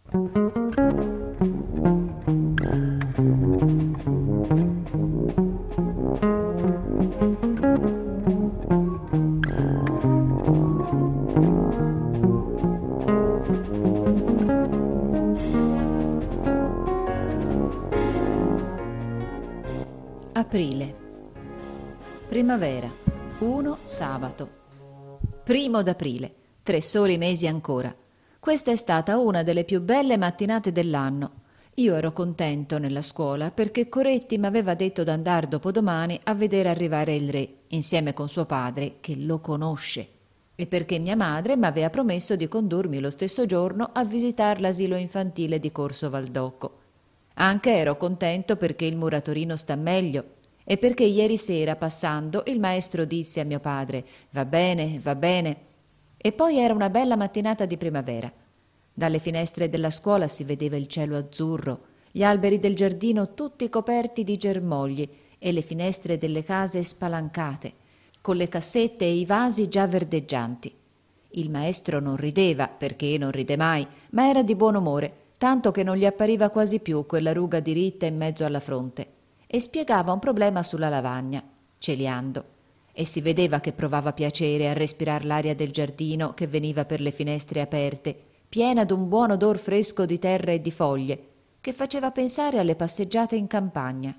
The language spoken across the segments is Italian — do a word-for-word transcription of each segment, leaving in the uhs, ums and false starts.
Aprile. Primavera. uno sabato. Primo d'aprile. Tre soli mesi ancora. Questa è stata una delle più belle mattinate dell'anno. Io ero contento nella scuola perché Coretti m'aveva detto d'andar dopodomani a vedere arrivare il re, insieme con suo padre, che lo conosce, e perché mia madre m'aveva promesso di condurmi lo stesso giorno a visitar l'asilo infantile di Corso Valdocco. Anche ero contento perché il muratorino sta meglio e perché ieri sera, passando, il maestro disse a mio padre «Va bene, va bene». E poi era una bella mattinata di primavera. Dalle finestre della scuola si vedeva il cielo azzurro, gli alberi del giardino tutti coperti di germogli e le finestre delle case spalancate, con le cassette e i vasi già verdeggianti. Il maestro non rideva, perché non ride mai, ma era di buon umore, tanto che non gli appariva quasi più quella ruga diritta in mezzo alla fronte, e spiegava un problema sulla lavagna, celiando, e si vedeva che provava piacere a respirar l'aria del giardino che veniva per le finestre aperte, piena d'un buon odor fresco di terra e di foglie, che faceva pensare alle passeggiate in campagna.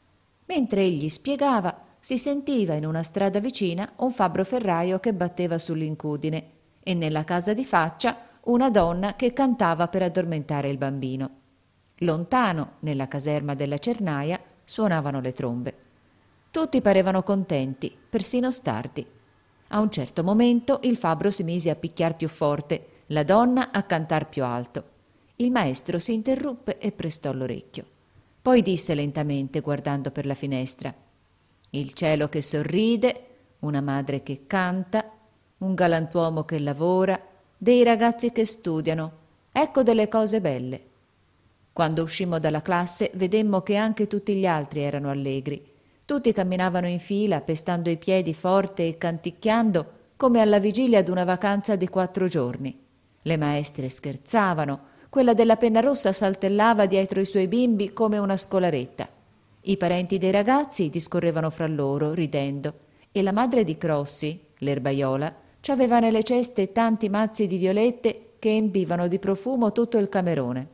Mentre egli spiegava, si sentiva in una strada vicina un fabbro ferraio che batteva sull'incudine e nella casa di faccia una donna che cantava per addormentare il bambino. Lontano, nella caserma della Cernaia, suonavano le trombe. Tutti parevano contenti, persino Stardi. A un certo momento il fabbro si mise a picchiar più forte, la donna a cantar più alto. Il maestro si interruppe e prestò l'orecchio. Poi disse lentamente, guardando per la finestra: «Il cielo che sorride, una madre che canta, un galantuomo che lavora, dei ragazzi che studiano. Ecco delle cose belle». Quando uscimmo dalla classe vedemmo che anche tutti gli altri erano allegri. Tutti camminavano in fila, pestando i piedi forte e canticchiando come alla vigilia d'una vacanza di quattro giorni. Le maestre scherzavano, quella della penna rossa saltellava dietro i suoi bimbi come una scolaretta. I parenti dei ragazzi discorrevano fra loro, ridendo, e la madre di Crossi, l'erbaiola, c'aveva nelle ceste tanti mazzi di violette che empivano di profumo tutto il camerone.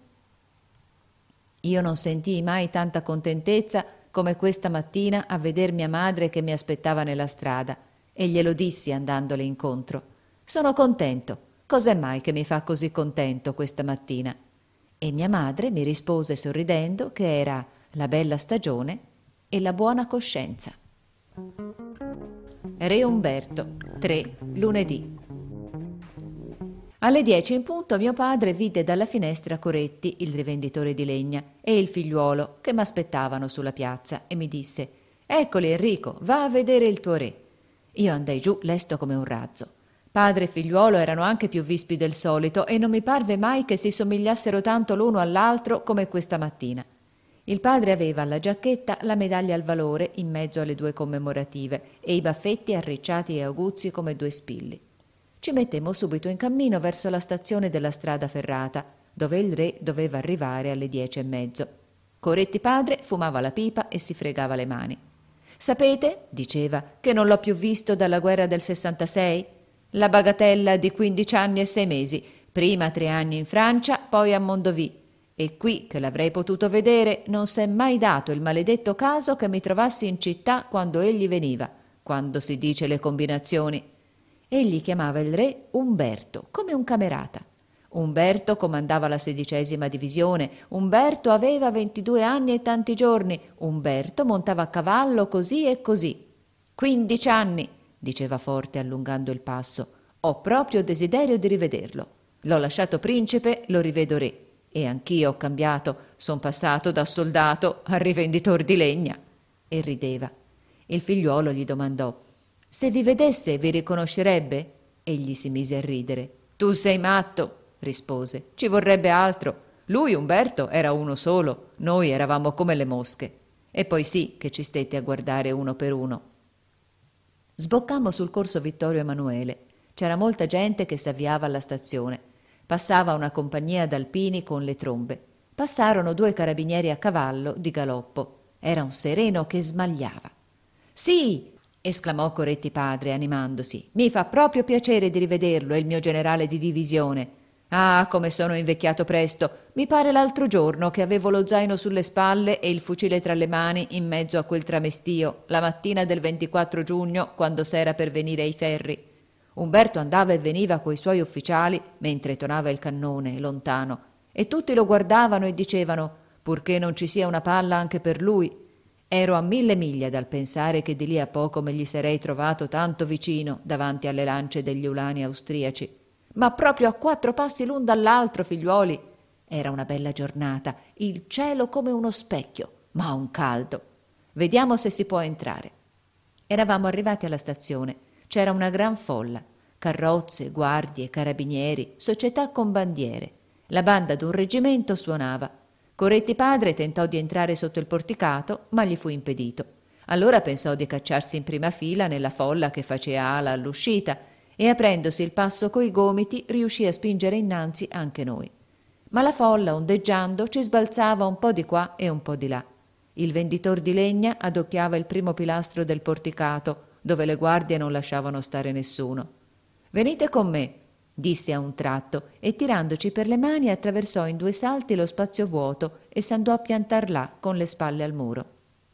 Io non sentii mai tanta contentezza come questa mattina a veder mia madre che mi aspettava nella strada, e glielo dissi andandole incontro. «Sono contento. Cos'è mai che mi fa così contento questa mattina?» E mia madre mi rispose sorridendo che era la bella stagione e la buona coscienza. Re Umberto, tre lunedì. Alle dieci in punto mio padre vide dalla finestra Coretti, il rivenditore di legna, e il figliuolo che m'aspettavano sulla piazza, e mi disse: «Eccoli, Enrico, va a vedere il tuo re». Io andai giù lesto come un razzo. Padre e figliuolo erano anche più vispi del solito e non mi parve mai che si somigliassero tanto l'uno all'altro come questa mattina. Il padre aveva alla giacchetta la medaglia al valore in mezzo alle due commemorative e i baffetti arricciati e aguzzi come due spilli. Ci mettemmo subito in cammino verso la stazione della strada ferrata, dove il re doveva arrivare alle dieci e mezzo. Coretti padre fumava la pipa e si fregava le mani. «Sapete», diceva, «che non l'ho più visto dalla guerra del sessantasei? La bagatella di quindici anni e sei mesi, prima tre anni in Francia, poi a Mondovì. E qui, che l'avrei potuto vedere, non s'è mai dato il maledetto caso che mi trovassi in città quando egli veniva, quando si dice le combinazioni». Egli chiamava il re Umberto, come un camerata. Umberto comandava la sedicesima divisione, Umberto aveva ventidue anni e tanti giorni, Umberto montava a cavallo così e così. «Quindici anni», diceva forte allungando il passo, «ho proprio desiderio di rivederlo. L'ho lasciato principe, lo rivedo re. E anch'io ho cambiato, son passato da soldato a rivenditor di legna». E rideva. Il figliuolo gli domandò: «Se vi vedesse vi riconoscerebbe?» Egli si mise a ridere. «Tu sei matto», rispose, «ci vorrebbe altro. Lui, Umberto, era uno solo, noi eravamo come le mosche. E poi sì che ci stette a guardare uno per uno». Sboccammo sul corso Vittorio Emanuele. C'era molta gente che s'avviava alla stazione. Passava una compagnia d'alpini con le trombe. Passarono due carabinieri a cavallo di galoppo. Era un sereno che smagliava. «Sì!» esclamò Coretti padre, animandosi. «Mi fa proprio piacere di rivederlo, è il mio generale di divisione. Ah, come sono invecchiato presto! Mi pare l'altro giorno che avevo lo zaino sulle spalle e il fucile tra le mani in mezzo a quel tramestio, la mattina del ventiquattro giugno, quando s'era per venire ai ferri. Umberto andava e veniva coi suoi ufficiali mentre tonava il cannone, lontano, e tutti lo guardavano e dicevano: purché non ci sia una palla anche per lui. Ero a mille miglia dal pensare che di lì a poco me gli sarei trovato tanto vicino davanti alle lance degli ulani austriaci. Ma proprio a quattro passi l'un dall'altro, figliuoli. Era una bella giornata, il cielo come uno specchio, ma un caldo. Vediamo se si può entrare». Eravamo arrivati alla stazione. C'era una gran folla, carrozze, guardie, carabinieri, società con bandiere. La banda d'un reggimento suonava. Coretti padre tentò di entrare sotto il porticato, ma gli fu impedito. Allora pensò di cacciarsi in prima fila nella folla che faceva ala all'uscita e, aprendosi il passo coi gomiti, riuscì a spingere innanzi anche noi. Ma la folla, ondeggiando, ci sbalzava un po' di qua e un po' di là. Il venditor di legna adocchiava il primo pilastro del porticato, dove le guardie non lasciavano stare nessuno. «Venite con me», disse a un tratto, e tirandoci per le mani attraversò in due salti lo spazio vuoto e s'andò a piantar là con le spalle al muro.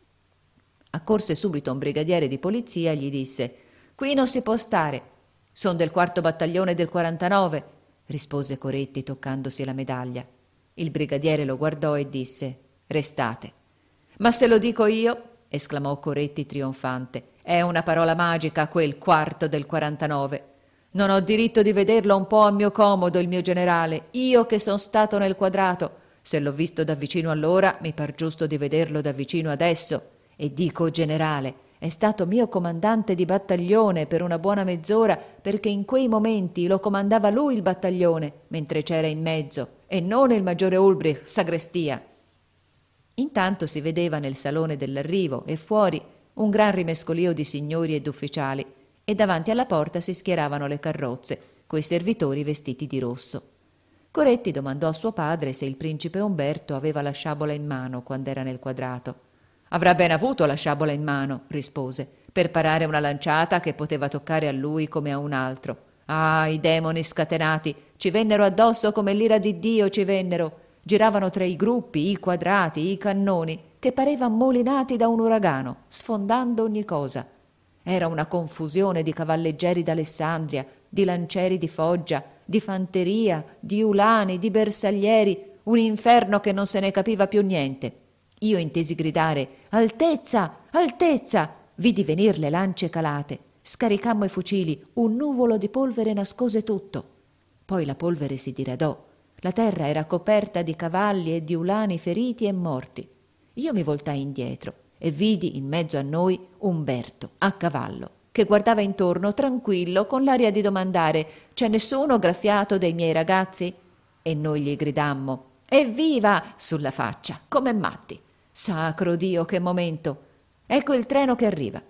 Accorse subito un brigadiere di polizia e gli disse: «Qui non si può stare». «Son del quarto battaglione del quarantanove», rispose Coretti toccandosi la medaglia. Il brigadiere lo guardò e disse: «Restate». «Ma se lo dico io», esclamò Coretti trionfante, «è una parola magica quel quarto del quarantanove. Non ho diritto di vederlo un po' a mio comodo il mio generale, io che son stato nel quadrato. Se l'ho visto da vicino allora, mi par giusto di vederlo da vicino adesso. E dico generale, è stato mio comandante di battaglione per una buona mezz'ora, perché in quei momenti lo comandava lui il battaglione, mentre c'era in mezzo, e non il maggiore Ulbrich, sagrestia». Intanto si vedeva nel salone dell'arrivo e fuori un gran rimescolio di signori e d'ufficiali, e davanti alla porta si schieravano le carrozze, coi servitori vestiti di rosso. Coretti domandò a suo padre se il principe Umberto aveva la sciabola in mano quando era nel quadrato. «Avrà ben avuto la sciabola in mano», rispose, «per parare una lanciata che poteva toccare a lui come a un altro. Ah, i demoni scatenati, ci vennero addosso come l'ira di Dio ci vennero. Giravano tra i gruppi, i quadrati, i cannoni, che parevan molinati da un uragano, sfondando ogni cosa. Era una confusione di cavalleggeri d'Alessandria, di lancieri di Foggia, di fanteria, di ulani, di bersaglieri, un inferno che non se ne capiva più niente. Io intesi gridare: «Altezza! Altezza!» Vidi venir le lance calate. Scaricammo i fucili, un nuvolo di polvere nascose tutto. Poi la polvere si diradò. La terra era coperta di cavalli e di ulani feriti e morti. Io mi voltai indietro e vidi in mezzo a noi Umberto, a cavallo, che guardava intorno tranquillo con l'aria di domandare: «C'è nessuno graffiato dei miei ragazzi?» E noi gli gridammo: «Evviva!» sulla faccia, come matti. Sacro Dio, che momento! Ecco il treno che arriva.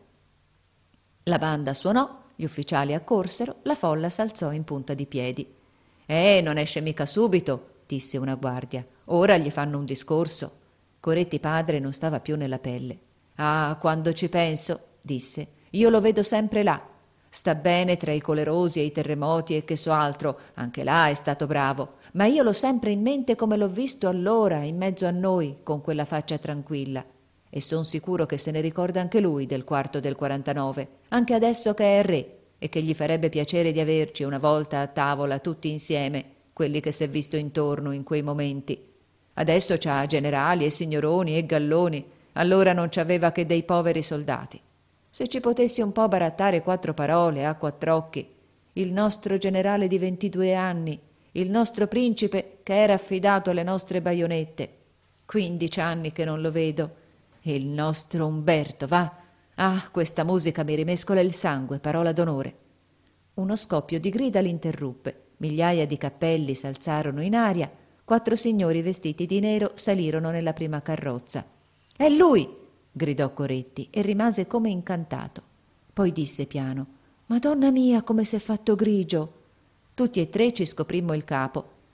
La banda suonò, gli ufficiali accorsero, la folla s'alzò in punta di piedi. «Eh, non esce mica subito», disse una guardia. «Ora gli fanno un discorso». Coretti padre non stava più nella pelle. «Ah, quando ci penso», disse, «io lo vedo sempre là. Sta bene tra i colerosi e i terremoti e che so altro, anche là è stato bravo, ma io l'ho sempre in mente come l'ho visto allora in mezzo a noi con quella faccia tranquilla. E son sicuro che se ne ricorda anche lui del quarto del quarantanove, anche adesso che è re, e che gli farebbe piacere di averci una volta a tavola tutti insieme, quelli che s'è visto intorno in quei momenti. Adesso c'ha generali e signoroni e galloni, allora non c'aveva che dei poveri soldati. Se ci potessi un po' barattare quattro parole a quattr'occhi, il nostro generale di ventidue anni, il nostro principe che era affidato alle nostre baionette, quindici anni che non lo vedo, il nostro Umberto, va! Ah, questa musica mi rimescola il sangue, parola d'onore». Uno scoppio di grida l'interruppe, migliaia di cappelli s'alzarono in aria, quattro signori vestiti di nero salirono nella prima carrozza. «È lui!» gridò Coretti e rimase come incantato. Poi disse piano: «Madonna mia, come s'è fatto grigio!» Tutti e tre ci scoprimmo il capo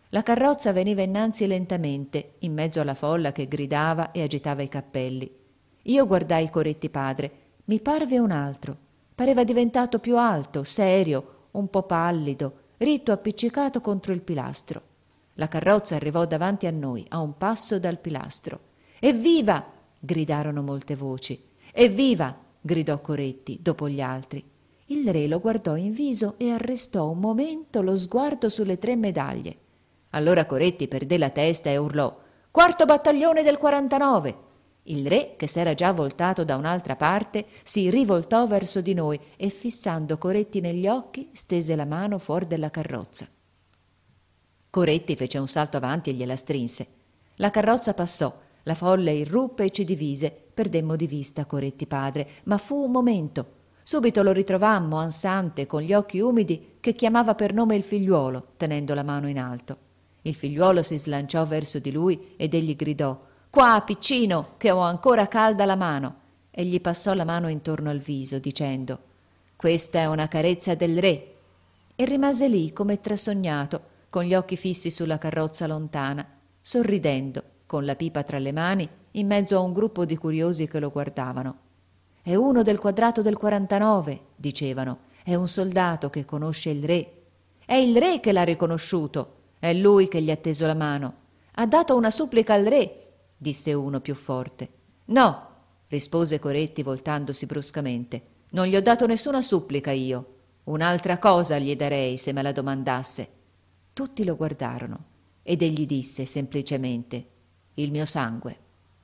La carrozza veniva innanzi lentamente, in mezzo alla folla che gridava e agitava i cappelli. Io guardai Coretti padre. Mi parve un altro. Pareva diventato più alto, serio, un po' pallido, ritto appiccicato contro il pilastro. La carrozza arrivò davanti a noi, a un passo dal pilastro. «Evviva!» gridarono molte voci. «Evviva!» gridò Coretti, dopo gli altri. Il re lo guardò in viso e arrestò un momento lo sguardo sulle tre medaglie. Allora Coretti perdé la testa e urlò: «Quarto battaglione del quarantanove!» Il re, che s'era già voltato da un'altra parte, si rivoltò verso di noi e, fissando Coretti negli occhi, stese la mano fuori della carrozza. Coretti fece un salto avanti e gliela strinse. La carrozza passò, la folla irruppe e ci divise. Perdemmo di vista Coretti padre, ma fu un momento. Subito lo ritrovammo, ansante, con gli occhi umidi, che chiamava per nome il figliuolo, tenendo la mano in alto. Il figliuolo si slanciò verso di lui ed egli gridò: «Qua, piccino, che ho ancora calda la mano!» e gli passò la mano intorno al viso, dicendo: «Questa è una carezza del re!» E rimase lì come trasognato, con gli occhi fissi sulla carrozza lontana, sorridendo, con la pipa tra le mani, in mezzo a un gruppo di curiosi che lo guardavano. «È uno del quadrato del quarantanove», dicevano, «è un soldato che conosce il re. È il re che l'ha riconosciuto, è lui che gli ha teso la mano. Ha dato una supplica al re», disse uno più forte. «No», rispose Coretti voltandosi bruscamente, «non gli ho dato nessuna supplica io. Un'altra cosa gli darei se me la domandasse». Tutti lo guardarono ed egli disse semplicemente: «Il mio sangue».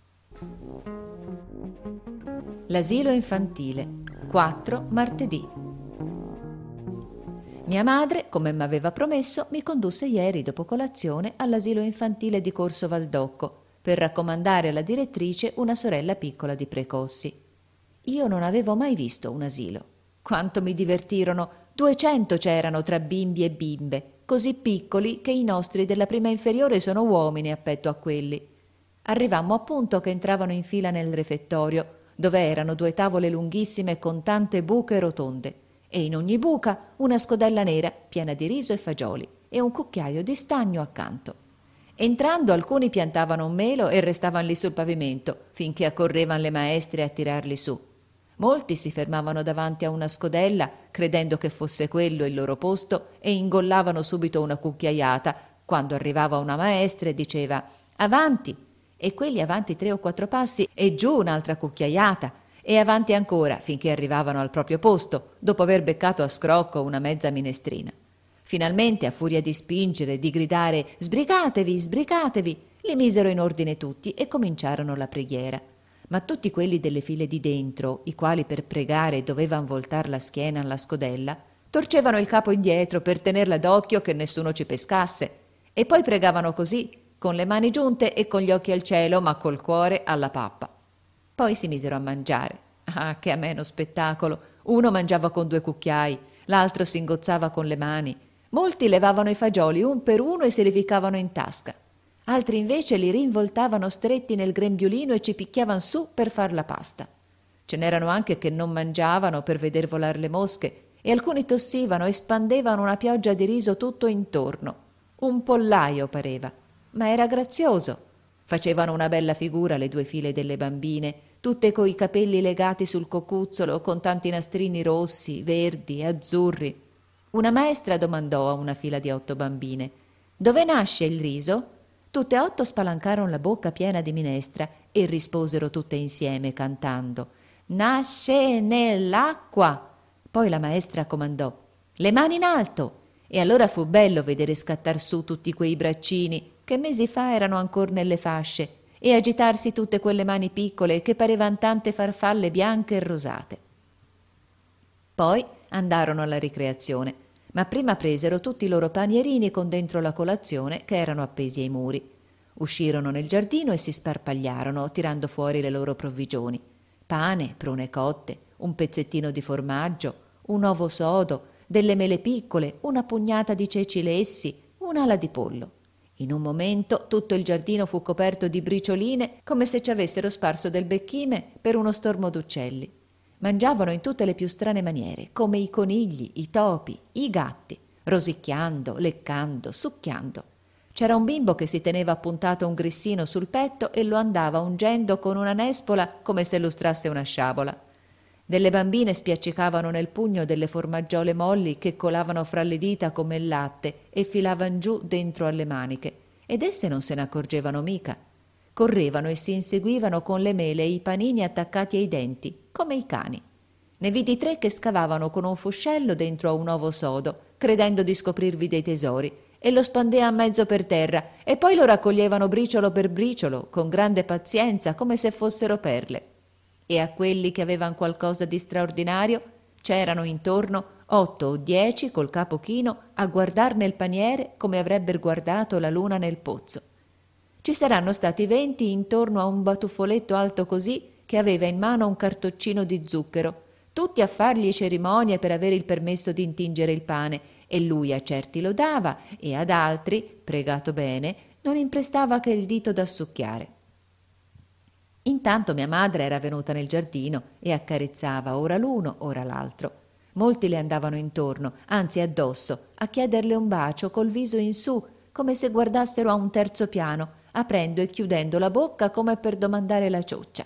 L'asilo infantile, quattro martedì. Mia madre, come m'aveva promesso, mi condusse ieri dopo colazione all'asilo infantile di Corso Valdocco per raccomandare alla direttrice una sorella piccola di Precossi. Io non avevo mai visto un asilo. Quanto mi divertirono! Duecento c'erano tra bimbi e bimbe, così piccoli che i nostri della prima inferiore sono uomini a petto a quelli. Arrivammo appunto che entravano in fila nel refettorio, dove erano due tavole lunghissime con tante buche rotonde, e in ogni buca una scodella nera piena di riso e fagioli e un cucchiaio di stagno accanto. Entrando alcuni piantavano un melo e restavano lì sul pavimento finché accorrevano le maestre a tirarli su. Molti si fermavano davanti a una scodella credendo che fosse quello il loro posto e ingollavano subito una cucchiaiata quando arrivava una maestra e diceva «Avanti!» e quelli avanti tre o quattro passi e giù un'altra cucchiaiata e avanti ancora finché arrivavano al proprio posto dopo aver beccato a scrocco una mezza minestrina. Finalmente, a furia di spingere, di gridare «Sbrigatevi, sbrigatevi!», li misero in ordine tutti e cominciarono la preghiera. Ma tutti quelli delle file di dentro, i quali per pregare dovevano voltar la schiena alla scodella, torcevano il capo indietro per tenerla d'occhio che nessuno ci pescasse, e poi pregavano così, con le mani giunte e con gli occhi al cielo, ma col cuore alla pappa. Poi si misero a mangiare. Ah, che ameno spettacolo! Uno mangiava con due cucchiai, l'altro si ingozzava con le mani. Molti levavano i fagioli un per uno e se li ficcavano in tasca. Altri invece li rinvoltavano stretti nel grembiulino e ci picchiavano su per far la pasta. Ce n'erano anche che non mangiavano per veder volar le mosche e alcuni tossivano e spandevano una pioggia di riso tutto intorno. Un pollaio pareva, ma era grazioso. Facevano una bella figura le due file delle bambine, tutte coi capelli legati sul cocuzzolo con tanti nastrini rossi, verdi e azzurri. Una maestra domandò a una fila di otto bambine: «Dove nasce il riso?» Tutte e otto spalancarono la bocca piena di minestra e risposero tutte insieme cantando: «Nasce nell'acqua!» Poi la maestra comandò: «Le mani in alto!» E allora fu bello vedere scattar su tutti quei braccini che mesi fa erano ancor nelle fasce e agitarsi tutte quelle mani piccole che parevan tante farfalle bianche e rosate. Poi andarono alla ricreazione, ma prima presero tutti i loro panierini con dentro la colazione che erano appesi ai muri. Uscirono nel giardino e si sparpagliarono tirando fuori le loro provvigioni: pane, prune cotte, un pezzettino di formaggio, un ovo sodo, delle mele piccole, una pugnata di ceci lessi, un'ala di pollo. In un momento tutto il giardino fu coperto di bricioline come se ci avessero sparso del becchime per uno stormo d'uccelli. Mangiavano in tutte le più strane maniere, come i conigli, i topi, i gatti, rosicchiando, leccando, succhiando. C'era un bimbo che si teneva appuntato un grissino sul petto e lo andava ungendo con una nespola come se lustrasse una sciabola. Delle bambine spiaccicavano nel pugno delle formaggiole molli che colavano fra le dita come il latte e filavan giù dentro alle maniche, ed esse non se ne accorgevano mica. Correvano e si inseguivano con le mele e i panini attaccati ai denti, come i cani. Ne vidi tre che scavavano con un fuscello dentro a un ovo sodo, credendo di scoprirvi dei tesori, e lo spandea a mezzo per terra, e poi lo raccoglievano briciolo per briciolo, con grande pazienza, come se fossero perle. E a quelli che avevan qualcosa di straordinario c'erano intorno otto o dieci col capo chino a guardar nel paniere come avrebber guardato la luna nel pozzo. Ci saranno stati venti intorno a un batuffoletto alto così che aveva in mano un cartoccino di zucchero, tutti a fargli cerimonie per avere il permesso di intingere il pane, e lui a certi lo dava e ad altri, pregato bene, non imprestava che il dito da succhiare. Intanto mia madre era venuta nel giardino e accarezzava ora l'uno ora l'altro. Molti le andavano intorno, anzi addosso, a chiederle un bacio col viso in su, come se guardassero a un terzo piano, aprendo e chiudendo la bocca come per domandare la cioccia.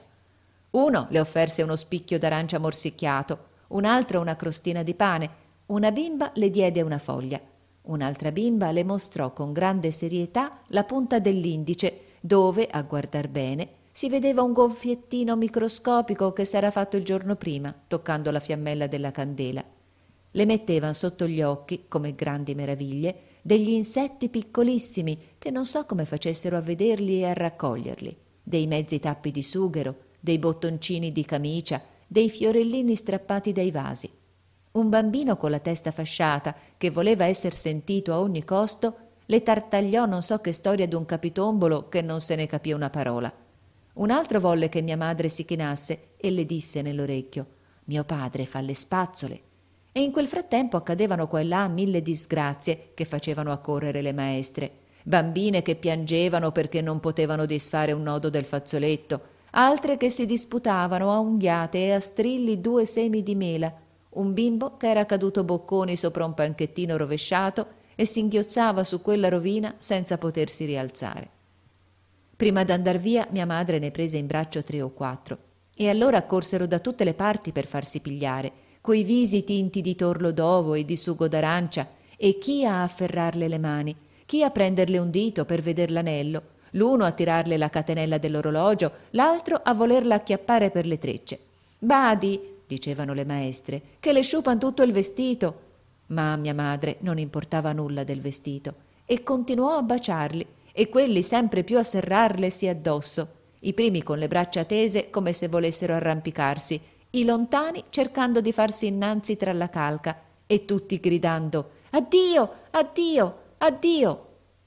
Uno le offerse uno spicchio d'arancia morsicchiato, un altro una crostina di pane, una bimba le diede una foglia, un'altra bimba le mostrò con grande serietà la punta dell'indice, dove, a guardar bene, si vedeva un gonfiettino microscopico che s'era fatto il giorno prima, toccando la fiammella della candela. Le mettevan sotto gli occhi, come grandi meraviglie, degli insetti piccolissimi che non so come facessero a vederli e a raccoglierli, dei mezzi tappi di sughero, dei bottoncini di camicia, dei fiorellini strappati dai vasi. Un bambino con la testa fasciata, che voleva esser sentito a ogni costo, le tartagliò non so che storia d'un capitombolo che non se ne capì una parola. Un altro volle che mia madre si chinasse e le disse nell'orecchio: «Mio padre fa le spazzole». E in quel frattempo accadevano qua e là mille disgrazie che facevano accorrere le maestre. Bambine che piangevano perché non potevano disfare un nodo del fazzoletto, altre che si disputavano a unghiate e a strilli due semi di mela, un bimbo che era caduto bocconi sopra un panchettino rovesciato e singhiozzava su quella rovina senza potersi rialzare. Prima d'andar via mia madre ne prese in braccio tre o quattro, e allora accorsero da tutte le parti per farsi pigliare, coi visi tinti di torlo d'ovo e di sugo d'arancia, e chi a afferrarle le mani, chi a prenderle un dito per veder l'anello, l'uno a tirarle la catenella dell'orologio, l'altro a volerla acchiappare per le trecce. «Badi», dicevano le maestre, «che le sciupan tutto il vestito». Ma a mia madre non importava nulla del vestito, e continuò a baciarli, e quelli sempre più a serrarlesi addosso, i primi con le braccia tese come se volessero arrampicarsi, i lontani cercando di farsi innanzi tra la calca, e tutti gridando «Addio! Addio! Addio!».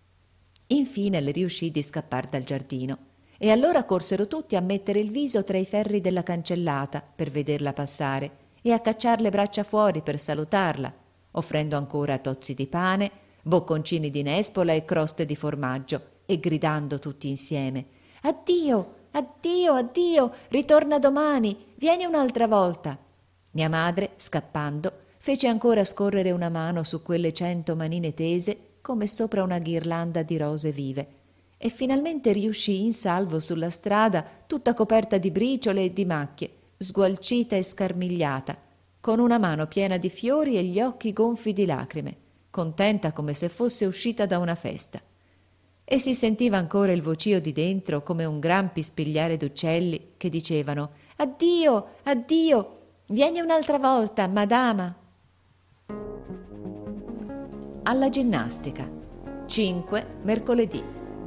Infine le riuscì di scappar dal giardino, e allora corsero tutti a mettere il viso tra i ferri della cancellata per vederla passare e a cacciar le braccia fuori per salutarla, offrendo ancora tozzi di pane, bocconcini di nespola e croste di formaggio, e gridando tutti insieme «Addio! Addio! Addio! Ritorna domani! Vieni un'altra volta!». Mia madre, scappando, fece ancora scorrere una mano su quelle cento manine tese come sopra una ghirlanda di rose vive, e finalmente riuscì in salvo sulla strada tutta coperta di briciole e di macchie, sgualcita e scarmigliata, con una mano piena di fiori e gli occhi gonfi di lacrime, contenta come se fosse uscita da una festa. E si sentiva ancora il vocio di dentro come un gran pispigliare d'uccelli che dicevano «Addio, addio, vieni un'altra volta, madama». Alla ginnastica. cinque mercoledì.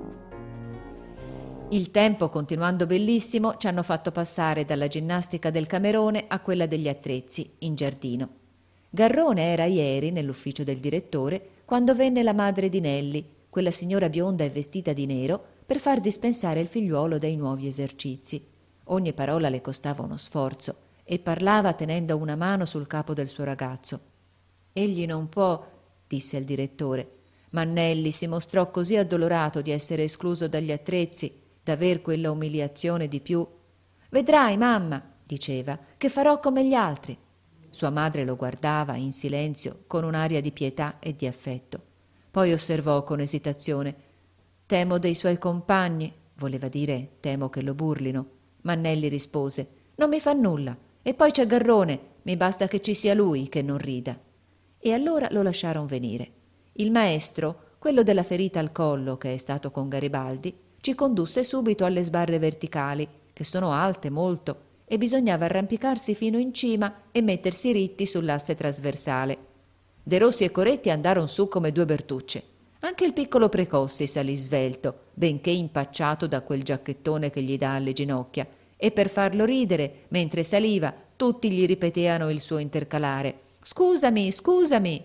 Il tempo, continuando bellissimo, ci hanno fatto passare dalla ginnastica del Camerone a quella degli attrezzi, in giardino. Garrone era ieri nell'ufficio del direttore quando venne la madre di Nelli, quella signora bionda e vestita di nero, per far dispensare il figliuolo dai nuovi esercizi. Ogni parola le costava uno sforzo e parlava tenendo una mano sul capo del suo ragazzo. «Egli non può», disse il direttore, ma Nelli si mostrò così addolorato di essere escluso dagli attrezzi, d'aver quella umiliazione di più. «Vedrai, mamma», diceva, «che farò come gli altri». Sua madre lo guardava in silenzio con un'aria di pietà e di affetto. Poi osservò con esitazione: Temo dei suoi compagni, voleva dire temo che lo burlino, ma Nelli rispose: non mi fa nulla, e poi c'è Garrone, mi basta che ci sia lui che non rida. E allora lo lasciaron venire. Il maestro, quello della ferita al collo che è stato con Garibaldi, ci condusse subito alle sbarre verticali, che sono alte molto, e bisognava arrampicarsi fino in cima e mettersi ritti sull'asse trasversale. De Rossi e Coretti andarono su come due bertucce. Anche il piccolo Precossi salì svelto, benché impacciato da quel giacchettone che gli dà alle ginocchia, e per farlo ridere, mentre saliva, tutti gli ripeteano il suo intercalare: «Scusami, scusami!»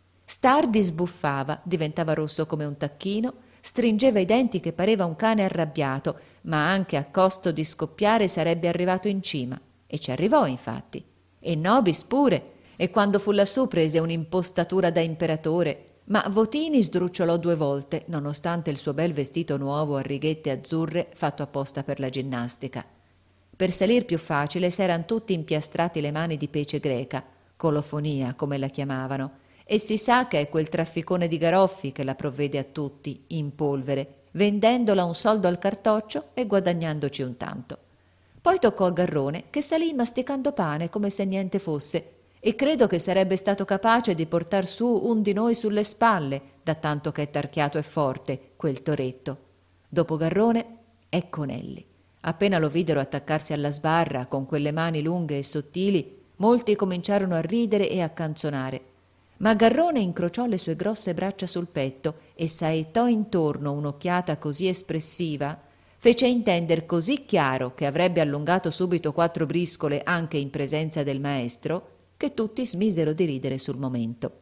Stardi sbuffava, diventava rosso come un tacchino, stringeva i denti che pareva un cane arrabbiato, ma anche a costo di scoppiare sarebbe arrivato in cima. E ci arrivò, infatti. E Nobis pure, e quando fu lassù prese un'impostatura da imperatore, ma Votini sdrucciolò due volte, nonostante il suo bel vestito nuovo a righette azzurre fatto apposta per la ginnastica. Per salir più facile s'eran tutti impiastrati le mani di pece greca, colofonia come la chiamavano, e si sa che è quel trafficone di Garoffi che la provvede a tutti, in polvere, vendendola un soldo al cartoccio e guadagnandoci un tanto. Poi toccò a Garrone, che salì masticando pane come se niente fosse, e credo che sarebbe stato capace di portar su un di noi sulle spalle, da tanto che è tarchiato e forte, quel toretto. Dopo Garrone, ecco Nelli. Appena lo videro attaccarsi alla sbarra, con quelle mani lunghe e sottili, molti cominciarono a ridere e a canzonare. Ma Garrone incrociò le sue grosse braccia sul petto e saettò intorno un'occhiata così espressiva, fece intender così chiaro che avrebbe allungato subito quattro briscole anche in presenza del maestro, che tutti smisero di ridere sul momento.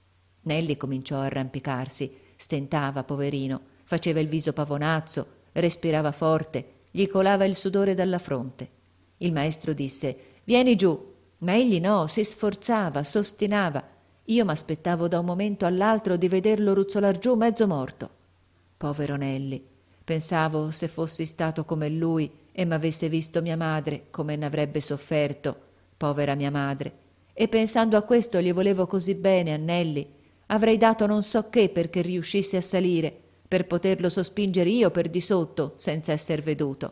Nelli cominciò a arrampicarsi, stentava, poverino, faceva il viso pavonazzo, respirava forte, gli colava il sudore dalla fronte. Il maestro disse: «Vieni giù», ma egli no, si sforzava, s'ostinava. Io m'aspettavo da un momento all'altro di vederlo ruzzolar giù mezzo morto. Povero Nelli, pensavo se fossi stato come lui e m'avesse visto mia madre, come n'avrebbe sofferto, povera mia madre. E pensando a questo gli volevo così bene a Nelli, avrei dato non so che perché riuscisse a salire, per poterlo sospingere io per di sotto senza esser veduto.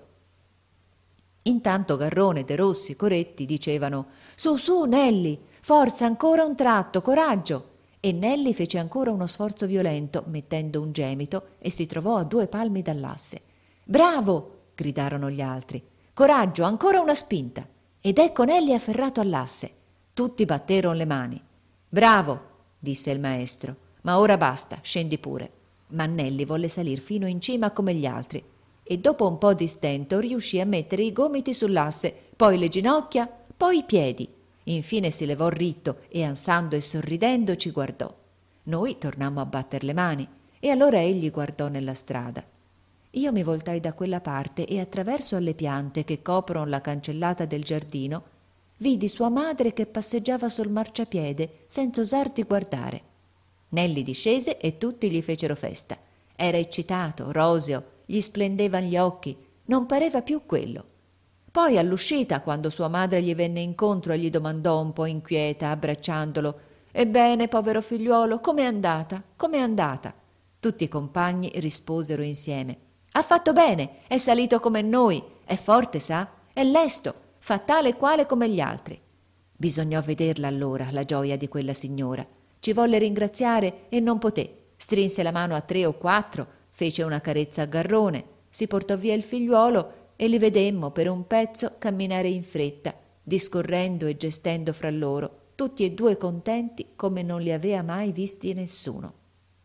Intanto Garrone, De Rossi, Coretti dicevano: «Su, su, Nelli, forza, ancora un tratto, coraggio!» E Nelli fece ancora uno sforzo violento, mettendo un gemito, e si trovò a due palmi dall'asse. «Bravo!» gridarono gli altri. «Coraggio, ancora una spinta!» Ed ecco Nelli afferrato all'asse. Tutti batterono le mani. «Bravo!» disse il maestro. «Ma ora basta, scendi pure». Ma Nelli volle salir fino in cima come gli altri, e dopo un po' di stento riuscì a mettere i gomiti sull'asse, poi le ginocchia, poi i piedi. Infine si levò ritto e, ansando e sorridendo, ci guardò. Noi tornammo a batter le mani, e allora egli guardò nella strada. Io mi voltai da quella parte e, attraverso alle piante che coprono la cancellata del giardino, vidi sua madre che passeggiava sul marciapiede senza osar di guardare. Nelli discese e tutti gli fecero festa. Era eccitato, roseo, gli splendevan gli occhi, non pareva più quello. Poi all'uscita, quando sua madre gli venne incontro e gli domandò un po' inquieta, abbracciandolo: «Ebbene, povero figliuolo, com'è andata? Com'è andata?» Tutti i compagni risposero insieme: «Ha fatto bene, è salito come noi, è forte, sa? È lesto, fa tale e quale come gli altri». Bisognò vederla allora, la gioia di quella signora. Ci volle ringraziare e non poté. Strinse la mano a tre o quattro, fece una carezza a Garrone, si portò via il figliuolo e li vedemmo per un pezzo camminare in fretta, discorrendo e gestendo fra loro, tutti e due contenti come non li avea mai visti nessuno.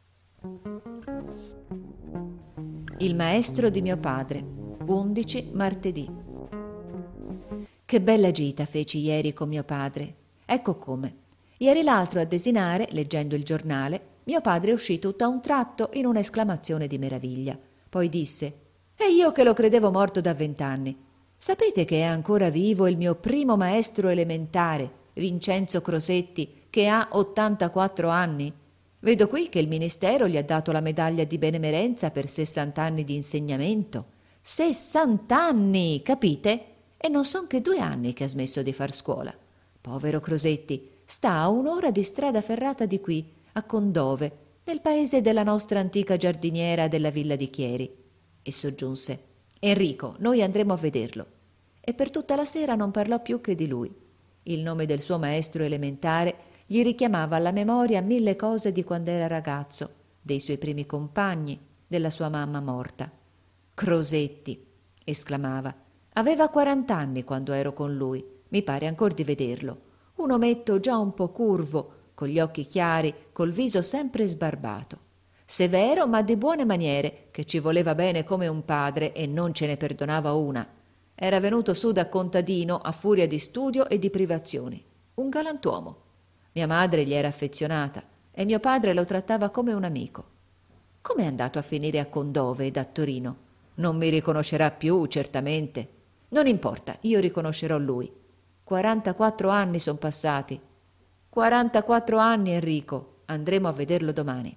Il maestro di mio padre, undici martedì. Che bella gita feci ieri con mio padre. Ecco come. Ieri l'altro a desinare, leggendo il giornale, mio padre uscì tutto a un tratto in un'esclamazione di meraviglia. Poi disse: «E io che lo credevo morto da vent'anni. Sapete che è ancora vivo il mio primo maestro elementare, Vincenzo Crosetti, che ha ottantaquattro anni? Vedo qui che il ministero gli ha dato la medaglia di benemerenza per sessant'anni di insegnamento. Sessant'anni, capite? E non son che due anni che ha smesso di far scuola. Povero Crosetti, sta a un'ora di strada ferrata di qui, a Condove, nel paese della nostra antica giardiniera della villa di Chieri. E soggiunse: Enrico, noi andremo a vederlo. E per tutta la sera non parlò più che di lui. Il nome del suo maestro elementare gli richiamava alla memoria mille cose di quando era ragazzo, dei suoi primi compagni, della sua mamma morta. Crosetti, esclamava, aveva quarant'anni quando ero con lui, mi pare ancor di vederlo. Un ometto già un po' curvo, con gli occhi chiari, col viso sempre sbarbato. Severo ma di buone maniere, che ci voleva bene come un padre e non ce ne perdonava una. Era venuto su da contadino a furia di studio e di privazioni. Un galantuomo. Mia madre gli era affezionata e mio padre lo trattava come un amico. Com'è andato a finire a Condove ed a Torino? Non mi riconoscerà più, certamente. Non importa, io riconoscerò lui. Quarantaquattro anni son passati. Quarantaquattro anni, Enrico. Andremo a vederlo domani.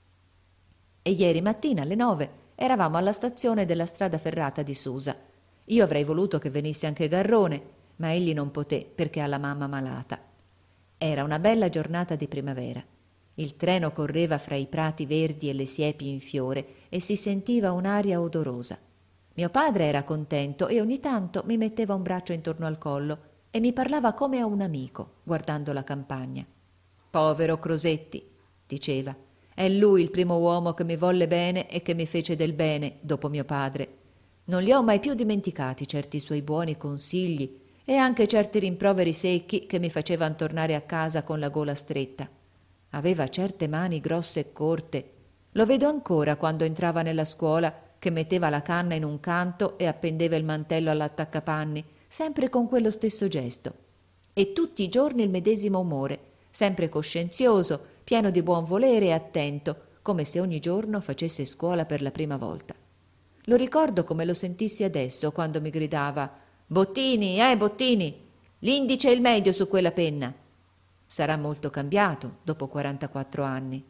E ieri mattina alle nove eravamo alla stazione della strada ferrata di Susa. Io avrei voluto che venisse anche Garrone, ma egli non poté perché ha la mamma malata. Era una bella giornata di primavera. Il treno correva fra i prati verdi e le siepi in fiore e si sentiva un'aria odorosa. Mio padre era contento e ogni tanto mi metteva un braccio intorno al collo e mi parlava come a un amico, guardando la campagna. Povero Crosetti, diceva, è lui il primo uomo che mi volle bene e che mi fece del bene dopo mio padre. Non li ho mai più dimenticati certi suoi buoni consigli e anche certi rimproveri secchi che mi facevan tornare a casa con la gola stretta. Aveva certe mani grosse e corte. Lo vedo ancora quando entrava nella scuola, che metteva la canna in un canto e appendeva il mantello all'attaccapanni, sempre con quello stesso gesto. E tutti i giorni il medesimo umore, sempre coscienzioso, pieno di buon volere e attento, come se ogni giorno facesse scuola per la prima volta. Lo ricordo come lo sentissi adesso, quando mi gridava «Bottini, eh, Bottini! L'indice e il medio su quella penna!» Sarà molto cambiato dopo quarantaquattro anni.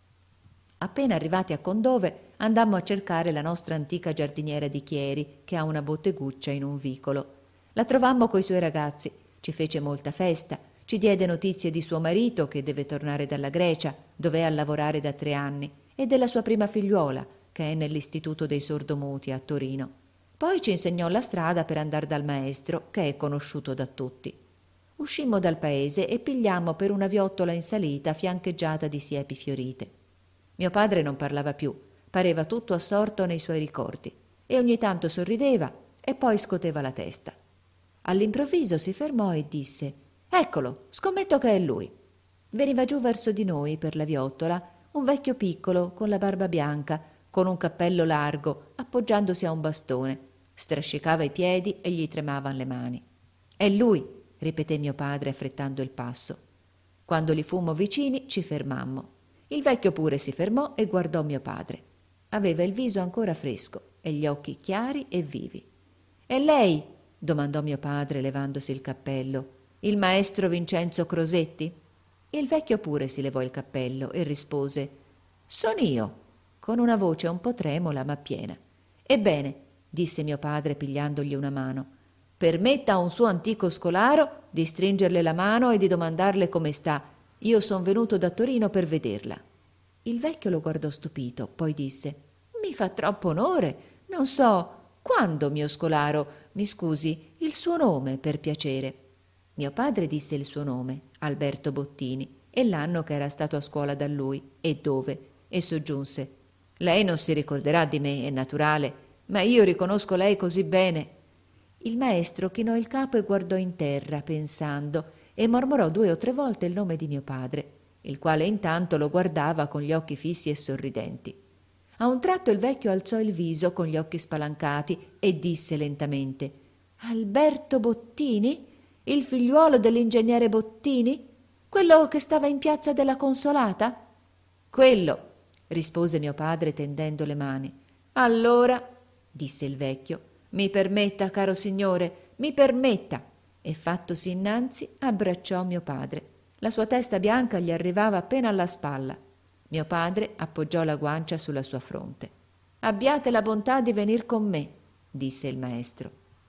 Appena arrivati a Condove andammo a cercare la nostra antica giardiniera di Chieri, che ha una botteguccia in un vicolo. La trovammo coi suoi ragazzi, ci fece molta festa, ci diede notizie di suo marito che deve tornare dalla Grecia, dove è a lavorare da tre anni, e della sua prima figliuola, che è nell'istituto dei sordomuti a Torino. Poi ci insegnò la strada per andar dal maestro, che è conosciuto da tutti. Uscimmo dal paese e pigliammo per una viottola in salita fiancheggiata di siepi fiorite. Mio padre non parlava più, pareva tutto assorto nei suoi ricordi, e ogni tanto sorrideva e poi scoteva la testa. All'improvviso si fermò e disse «Eccolo, scommetto che è lui». Veniva giù verso di noi per la viottola un vecchio piccolo con la barba bianca, con un cappello largo, appoggiandosi a un bastone. Strascicava i piedi e gli tremavan le mani. «È lui», ripeté mio padre affrettando il passo. Quando li fummo vicini ci fermammo. Il vecchio pure si fermò e guardò mio padre. Aveva il viso ancora fresco e gli occhi chiari e vivi. «E lei?» domandò mio padre levandosi il cappello. «Il maestro Vincenzo Crosetti?» Il vecchio pure si levò il cappello e rispose «Son io», con una voce un po' tremola ma piena. «Ebbene», disse mio padre pigliandogli una mano, «permetta a un suo antico scolaro di stringerle la mano e di domandarle come sta. Io son venuto da Torino per vederla». Il vecchio lo guardò stupito, poi disse «Mi fa troppo onore, non so, quando, mio scolaro, mi scusi, il suo nome, per piacere». Mio padre disse il suo nome, Alberto Bottini, e l'anno che era stato a scuola da lui e dove, e soggiunse «Lei non si ricorderà di me, è naturale, ma io riconosco lei così bene». Il maestro chinò il capo e guardò in terra, pensando, e mormorò due o tre volte il nome di mio padre, il quale intanto lo guardava con gli occhi fissi e sorridenti. A un tratto il vecchio alzò il viso con gli occhi spalancati e disse lentamente «Alberto Bottini? Il figliuolo dell'ingegnere Bottini? Quello che stava in piazza della Consolata?» «Quello», rispose mio padre tendendo le mani. «Allora», disse il vecchio, «mi permetta, caro signore, mi permetta», e fattosi innanzi abbracciò mio padre. La sua testa bianca gli arrivava appena alla spalla. Mio padre appoggiò la guancia sulla sua fronte. «Abbiate la bontà di venir con me», disse il maestro.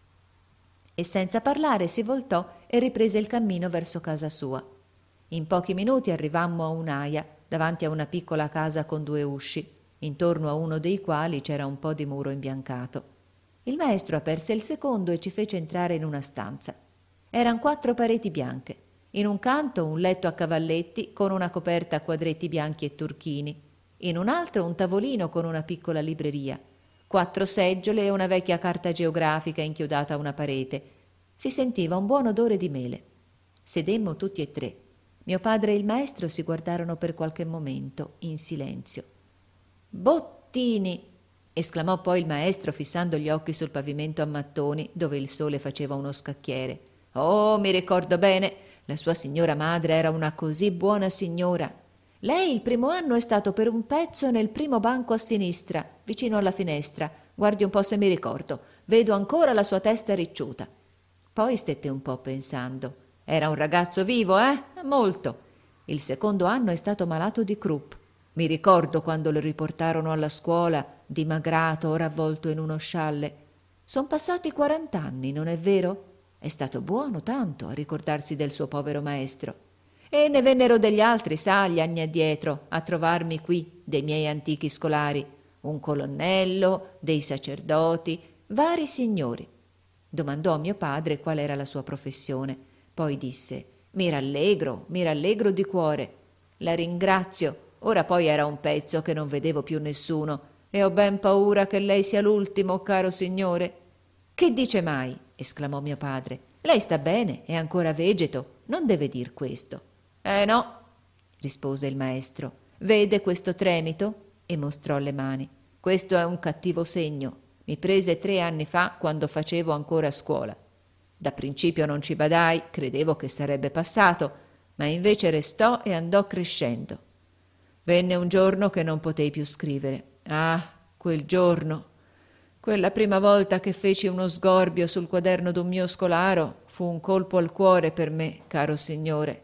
E senza parlare si voltò e riprese il cammino verso casa sua. In pochi minuti arrivammo a un'aia davanti a una piccola casa con due usci, intorno a uno dei quali c'era un po' di muro imbiancato. Il maestro aperse il secondo e ci fece entrare in una stanza. Eran quattro pareti bianche. In un canto un letto a cavalletti con una coperta a quadretti bianchi e turchini. In un altro un tavolino con una piccola libreria. Quattro seggiole e una vecchia carta geografica inchiodata a una parete. Si sentiva un buon odore di mele. Sedemmo tutti e tre. Mio padre e il maestro si guardarono per qualche momento, in silenzio. «Bottini!» esclamò poi il maestro fissando gli occhi sul pavimento a mattoni dove il sole faceva uno scacchiere. «Oh, mi ricordo bene, la sua signora madre era una così buona signora. Lei il primo anno è stato per un pezzo nel primo banco a sinistra, vicino alla finestra. Guardi un po' se mi ricordo. Vedo ancora la sua testa ricciuta». Poi stette un po' pensando. «Era un ragazzo vivo, eh? Molto. Il secondo anno è stato malato di croup. Mi ricordo quando lo riportarono alla scuola, dimagrato, ora avvolto in uno scialle. Son passati quarant'anni, non è vero? È stato buono tanto a ricordarsi del suo povero maestro. E ne vennero degli altri, sa, gli anni addietro, a trovarmi qui, dei miei antichi scolari. Un colonnello, dei sacerdoti, vari signori. Domandò a mio padre qual era la sua professione. Poi disse: «Mi rallegro, mi rallegro di cuore. La ringrazio. Ora poi era un pezzo che non vedevo più nessuno e ho ben paura che lei sia l'ultimo, caro signore». «Che dice mai?» esclamò mio padre. «Lei sta bene, è ancora vegeto, non deve dir questo». «Eh no», rispose il maestro. «Vede questo tremito?» e mostrò le mani. «Questo è un cattivo segno. Mi prese tre anni fa quando facevo ancora scuola. Da principio non ci badai, credevo che sarebbe passato, ma invece restò e andò crescendo. Venne un giorno che non potei più scrivere. Ah, quel giorno! Quella prima volta che feci uno sgorbio sul quaderno d'un mio scolaro fu un colpo al cuore per me, caro signore.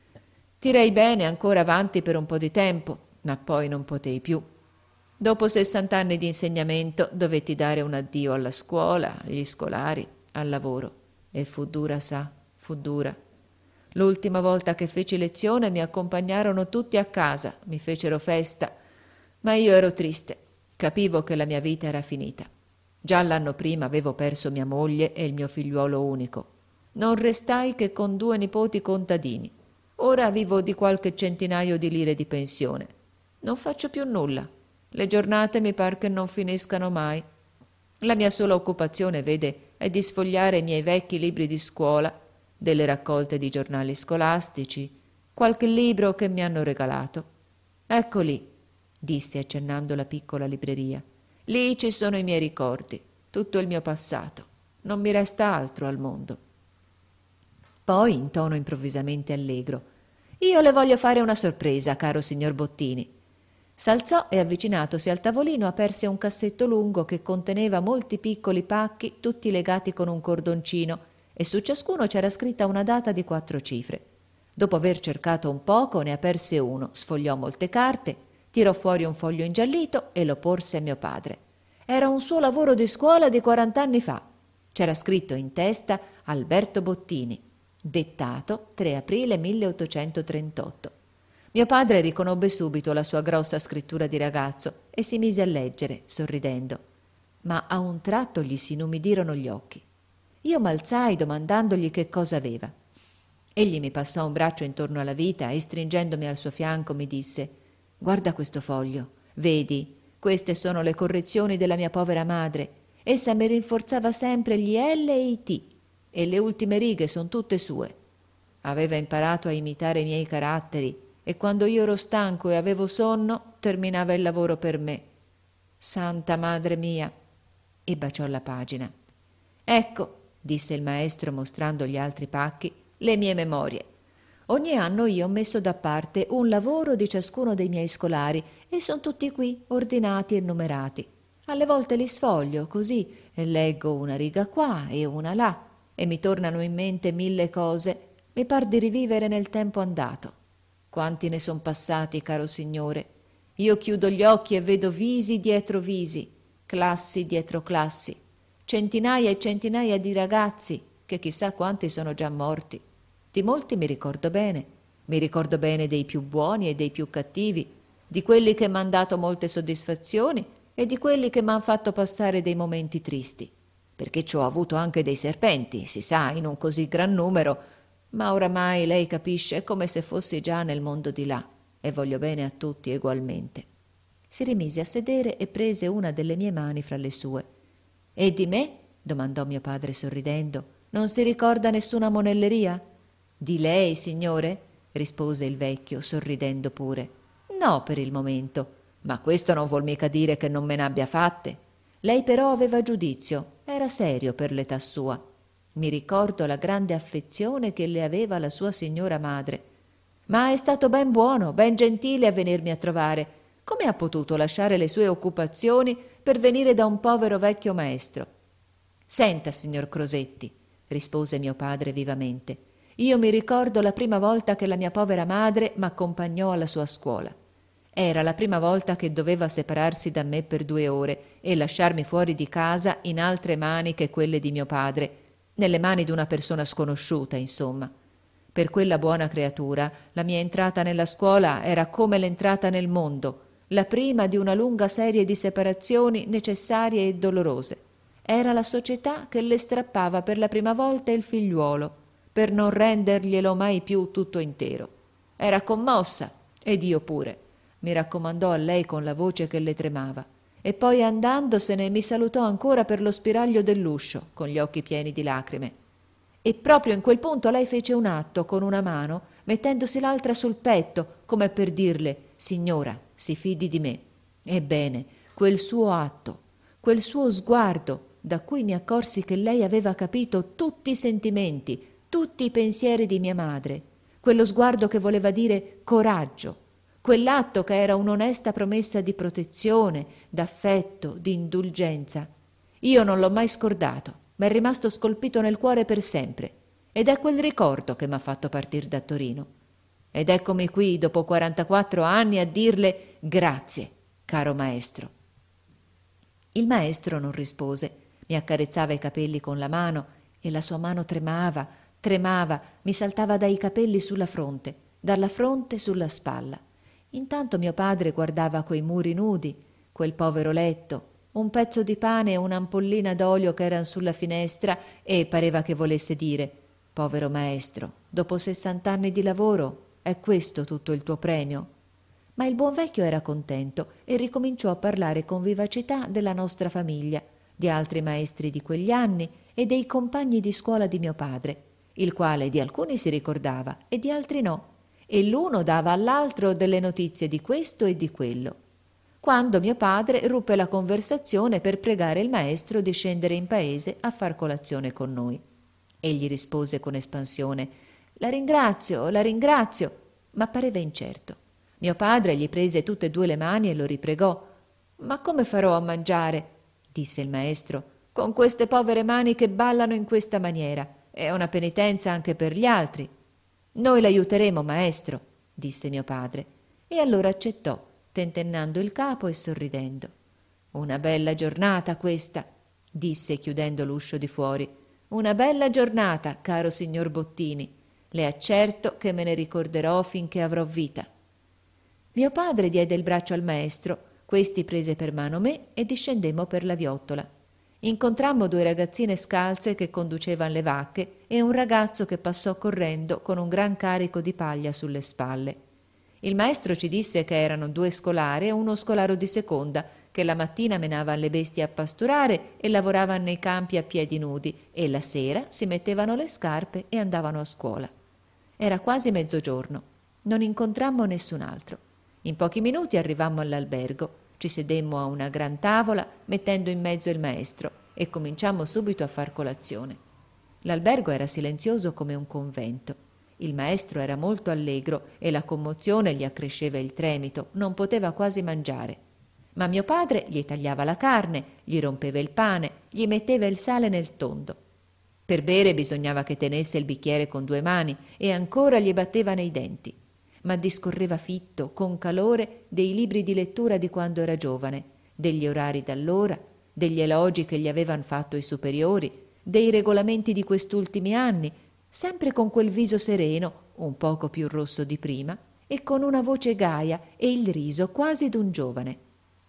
Tirei bene ancora avanti per un po' di tempo, ma poi non potei più. Dopo sessant'anni di insegnamento dovetti dare un addio alla scuola, agli scolari, al lavoro. E fu dura, sa, fu dura. L'ultima volta che feci lezione mi accompagnarono tutti a casa, mi fecero festa, ma io ero triste, capivo che la mia vita era finita. Già l'anno prima avevo perso mia moglie e il mio figliuolo unico. Non restai che con due nipoti contadini. Ora vivo di qualche centinaio di lire di pensione. Non faccio più nulla. Le giornate mi par che non finiscano mai. La mia sola occupazione, vede, è di sfogliare i miei vecchi libri di scuola, delle raccolte di giornali scolastici, qualche libro che mi hanno regalato. Ecco lì, disse accennando la piccola libreria. Lì ci sono i miei ricordi, tutto il mio passato. Non mi resta altro al mondo. Poi, in tono improvvisamente allegro, io le voglio fare una sorpresa, caro signor Bottini. S'alzò e, avvicinatosi al tavolino, aperse un cassetto lungo che conteneva molti piccoli pacchi, tutti legati con un cordoncino, e su ciascuno c'era scritta una data di quattro cifre. Dopo aver cercato un poco, ne aperse uno, sfogliò molte carte, tirò fuori un foglio ingiallito e lo porse a mio padre. Era un suo lavoro di scuola di quarant'anni fa. C'era scritto in testa Alberto Bottini, dettato tre aprile milleottocentotrentotto. Mio padre riconobbe subito la sua grossa scrittura di ragazzo e si mise a leggere, sorridendo. Ma a un tratto gli si inumidirono gli occhi. Io m'alzai domandandogli che cosa aveva. Egli mi passò un braccio intorno alla vita e, stringendomi al suo fianco, mi disse: «Guarda questo foglio, vedi, queste sono le correzioni della mia povera madre. Essa mi rinforzava sempre gli L e i T, e le ultime righe son tutte sue. Aveva imparato a imitare i miei caratteri, e quando io ero stanco e avevo sonno, terminava il lavoro per me. Santa madre mia!» E baciò la pagina. «Ecco», disse il maestro mostrando gli altri pacchi, «le mie memorie. Ogni anno io ho messo da parte un lavoro di ciascuno dei miei scolari e son tutti qui, ordinati e numerati. Alle volte li sfoglio così e leggo una riga qua e una là e mi tornano in mente mille cose. Mi par di rivivere nel tempo andato. Quanti ne son passati, caro signore. Io chiudo gli occhi e vedo visi dietro visi, classi dietro classi, centinaia e centinaia di ragazzi, che chissà quanti sono già morti. Di molti mi ricordo bene, Mi ricordo bene dei più buoni e dei più cattivi, di quelli che m'han dato molte soddisfazioni e di quelli che m'han fatto passare dei momenti tristi, perché ci ho avuto anche dei serpenti, si sa, in un così gran numero, ma oramai lei capisce, è come se fossi già nel mondo di là e voglio bene a tutti egualmente. Si rimise a sedere e prese una delle mie mani fra le sue. E di me? Domandò mio padre sorridendo. Non si ricorda nessuna monelleria? Di lei, signore? Rispose il vecchio, sorridendo pure. No, per il momento, ma questo non vuol mica dire che non me n'abbia fatte. Lei però aveva giudizio, era serio per l'età sua. Mi ricordo la grande affezione che le aveva la sua signora madre. Ma è stato ben buono, ben gentile a venirmi a trovare. Come ha potuto lasciare le sue occupazioni per venire da un povero vecchio maestro? Senta, signor Crosetti, rispose mio padre vivamente, io mi ricordo la prima volta che la mia povera madre m'accompagnò alla sua scuola. Era la prima volta che doveva separarsi da me per due ore e lasciarmi fuori di casa in altre mani che quelle di mio padre, nelle mani d'una persona sconosciuta, insomma. Per quella buona creatura la mia entrata nella scuola era come l'entrata nel mondo, la prima di una lunga serie di separazioni necessarie e dolorose. Era la società che le strappava per la prima volta il figliuolo, per non renderglielo mai più tutto intero. Era commossa, ed io pure. Mi raccomandò a lei con la voce che le tremava, e poi andandosene mi salutò ancora per lo spiraglio dell'uscio, con gli occhi pieni di lacrime. E proprio in quel punto lei fece un atto con una mano, mettendosi l'altra sul petto, come per dirle: «Signora, si fidi di me». Ebbene, quel suo atto, quel suo sguardo, da cui mi accorsi che lei aveva capito tutti i sentimenti, tutti i pensieri di mia madre, quello sguardo che voleva dire coraggio, quell'atto che era un'onesta promessa di protezione, d'affetto, di indulgenza. Io non l'ho mai scordato. M'è rimasto scolpito nel cuore per sempre, ed è quel ricordo che m'ha fatto partir da Torino. Ed eccomi qui, dopo quarantaquattro anni, a dirle grazie, caro maestro. Il maestro non rispose, mi accarezzava i capelli con la mano, e la sua mano tremava, tremava, mi saltava dai capelli sulla fronte, dalla fronte sulla spalla. Intanto mio padre guardava quei muri nudi, quel povero letto, un pezzo di pane e un'ampollina d'olio che eran sulla finestra, e pareva che volesse dire: «Povero maestro, dopo sessant'anni di lavoro, è questo tutto il tuo premio?» Ma il buon vecchio era contento e ricominciò a parlare con vivacità della nostra famiglia, di altri maestri di quegli anni e dei compagni di scuola di mio padre, il quale di alcuni si ricordava e di altri no, e l'uno dava all'altro delle notizie di questo e di quello. Quando mio padre ruppe la conversazione per pregare il maestro di scendere in paese a far colazione con noi. Egli rispose con espansione: «La ringrazio, la ringrazio», ma pareva incerto. Mio padre gli prese tutte e due le mani e lo ripregò. «Ma come farò a mangiare?» disse il maestro, «con queste povere mani che ballano in questa maniera. È una penitenza anche per gli altri». «Noi l'aiuteremo, maestro», disse mio padre, e allora accettò, tentennando il capo e sorridendo. «Una bella giornata questa», disse chiudendo l'uscio di fuori. «Una bella giornata, caro signor Bottini. Le accerto che me ne ricorderò finché avrò vita». Mio padre diede il braccio al maestro, questi prese per mano me e discendemmo per la viottola. Incontrammo due ragazzine scalze che conducevan le vacche e un ragazzo che passò correndo con un gran carico di paglia sulle spalle. Il maestro ci disse che erano due scolari e uno scolaro di seconda, che la mattina menavan le bestie a pasturare e lavoravan nei campi a piedi nudi, e la sera si mettevano le scarpe e andavano a scuola. Era quasi mezzogiorno. Non incontrammo nessun altro. In pochi minuti arrivammo all'albergo. Ci sedemmo a una gran tavola, mettendo in mezzo il maestro, e cominciammo subito a far colazione. L'albergo era silenzioso come un convento. Il maestro era molto allegro e la commozione gli accresceva il tremito, non poteva quasi mangiare. Ma mio padre gli tagliava la carne, gli rompeva il pane, gli metteva il sale nel tondo. Per bere bisognava che tenesse il bicchiere con due mani e ancora gli batteva nei denti. Ma discorreva fitto, con calore, dei libri di lettura di quando era giovane, degli orari d'allora, degli elogi che gli avevan fatto i superiori, dei regolamenti di quest'ultimi anni, sempre con quel viso sereno, un poco più rosso di prima, e con una voce gaia e il riso quasi d'un giovane.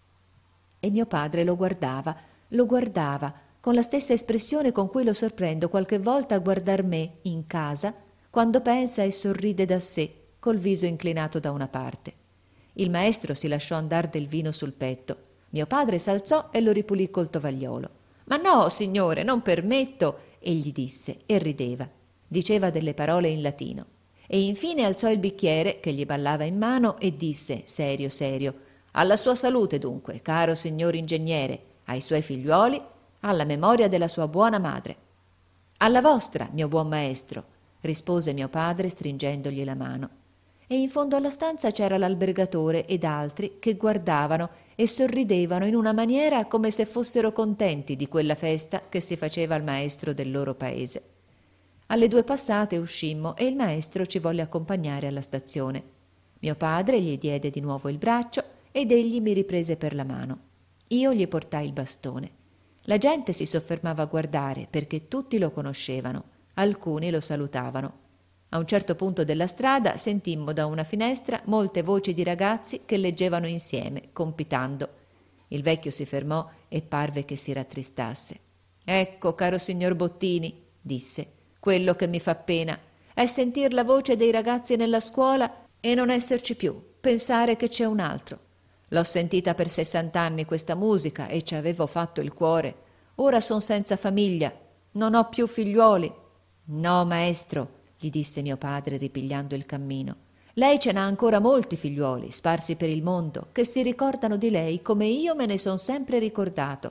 E mio padre lo guardava, lo guardava, con la stessa espressione con cui lo sorprendo qualche volta a guardar me in casa, quando pensa e sorride da sé, col viso inclinato da una parte. Il maestro si lasciò andar del vino sul petto. Mio padre s'alzò e lo ripulì col tovagliolo. «Ma no, signore, non permetto!» egli disse e rideva. Diceva delle parole in latino. E infine alzò il bicchiere che gli ballava in mano e disse, serio serio: «Alla sua salute, dunque, caro signor ingegnere, ai suoi figliuoli, alla memoria della sua buona madre». «Alla vostra, mio buon maestro», rispose mio padre stringendogli la mano. E in fondo alla stanza c'era l'albergatore ed altri che guardavano e sorridevano in una maniera come se fossero contenti di quella festa che si faceva al maestro del loro paese. Alle due passate uscimmo e il maestro ci volle accompagnare alla stazione. Mio padre gli diede di nuovo il braccio ed egli mi riprese per la mano. Io gli portai il bastone. La gente si soffermava a guardare perché tutti lo conoscevano, alcuni lo salutavano. A un certo punto della strada sentimmo da una finestra molte voci di ragazzi che leggevano insieme, compitando. Il vecchio si fermò e parve che si rattristasse. «Ecco, caro signor Bottini», disse, «quello che mi fa pena è sentir la voce dei ragazzi nella scuola e non esserci più, pensare che c'è un altro. L'ho sentita per sessant'anni questa musica e ci avevo fatto il cuore. Ora son senza famiglia, non ho più figliuoli». «No, maestro», gli disse mio padre ripigliando il cammino, «lei ce n'ha ancora molti figliuoli sparsi per il mondo che si ricordano di lei come io me ne son sempre ricordato».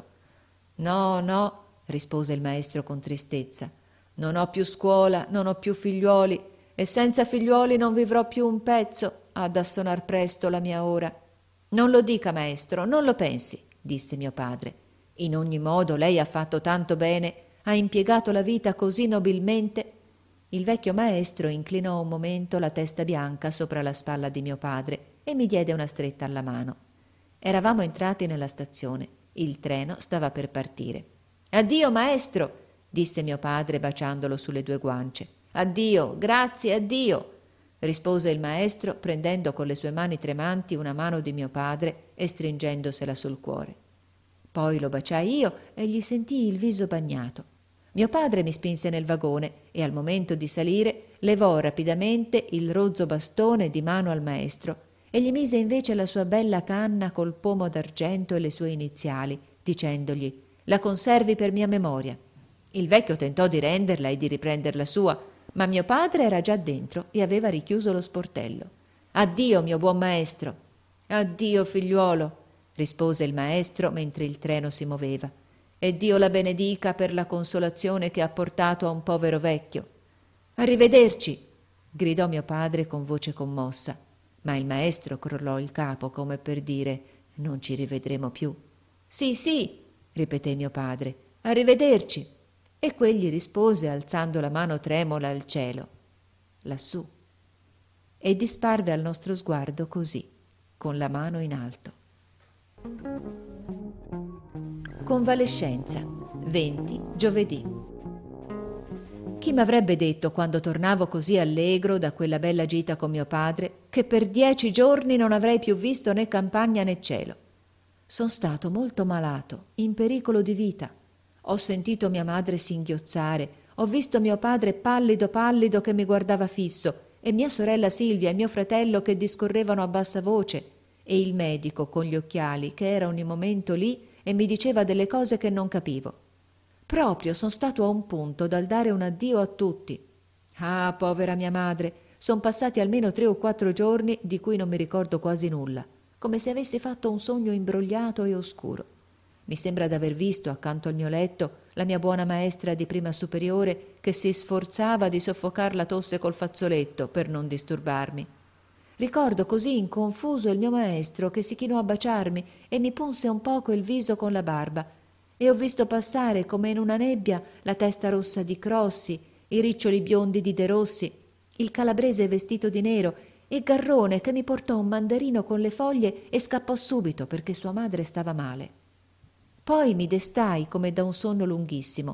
«No, no», rispose il maestro con tristezza, «non ho più scuola, non ho più figliuoli e senza figliuoli non vivrò più un pezzo. Ha da sonar presto la mia ora». «Non lo dica, maestro, non lo pensi», disse mio padre. «In ogni modo lei ha fatto tanto bene, ha impiegato la vita così nobilmente». Il vecchio maestro inclinò un momento la testa bianca sopra la spalla di mio padre e mi diede una stretta alla mano. Eravamo entrati nella stazione. Il treno stava per partire. «Addio, maestro», disse mio padre baciandolo sulle due guance. «Addio, grazie, addio», rispose il maestro prendendo con le sue mani tremanti una mano di mio padre e stringendosela sul cuore. Poi lo baciai io e gli sentii il viso bagnato. Mio padre mi spinse nel vagone e al momento di salire levò rapidamente il rozzo bastone di mano al maestro e gli mise invece la sua bella canna col pomo d'argento e le sue iniziali, dicendogli: «La conservi per mia memoria». Il vecchio tentò di renderla e di riprender la sua, ma mio padre era già dentro e aveva richiuso lo sportello. «Addio, mio buon maestro». «Addio, figliuolo», rispose il maestro mentre il treno si moveva. «E Dio la benedica per la consolazione che ha portato a un povero vecchio». «Arrivederci», gridò mio padre con voce commossa, ma il maestro crollò il capo come per dire: «Non ci rivedremo più». «Sì, sì», ripeté mio padre, «arrivederci». E quegli rispose alzando la mano tremola al cielo, lassù, e disparve al nostro sguardo così, con la mano in alto. Convalescenza, venti giovedì. Chi m'avrebbe detto, quando tornavo così allegro da quella bella gita con mio padre, che per dieci giorni non avrei più visto né campagna né cielo? Son stato molto malato, in pericolo di vita. Ho sentito mia madre singhiozzare, ho visto mio padre pallido pallido che mi guardava fisso, e mia sorella Silvia e mio fratello che discorrevano a bassa voce, e il medico con gli occhiali che era ogni momento lì e mi diceva delle cose che non capivo. Proprio son stato a un punto dal dare un addio a tutti. Ah, povera mia madre, son passati almeno tre o quattro giorni di cui non mi ricordo quasi nulla, come se avessi fatto un sogno imbrogliato e oscuro. Mi sembra d'aver visto accanto al mio letto la mia buona maestra di prima superiore che si sforzava di soffocar la tosse col fazzoletto per non disturbarmi. Ricordo così in confuso il mio maestro che si chinò a baciarmi e mi punse un poco il viso con la barba, e ho visto passare come in una nebbia la testa rossa di Crossi, i riccioli biondi di De Rossi, il calabrese vestito di nero e Garrone che mi portò un mandarino con le foglie e scappò subito perché sua madre stava male. Poi mi destai come da un sonno lunghissimo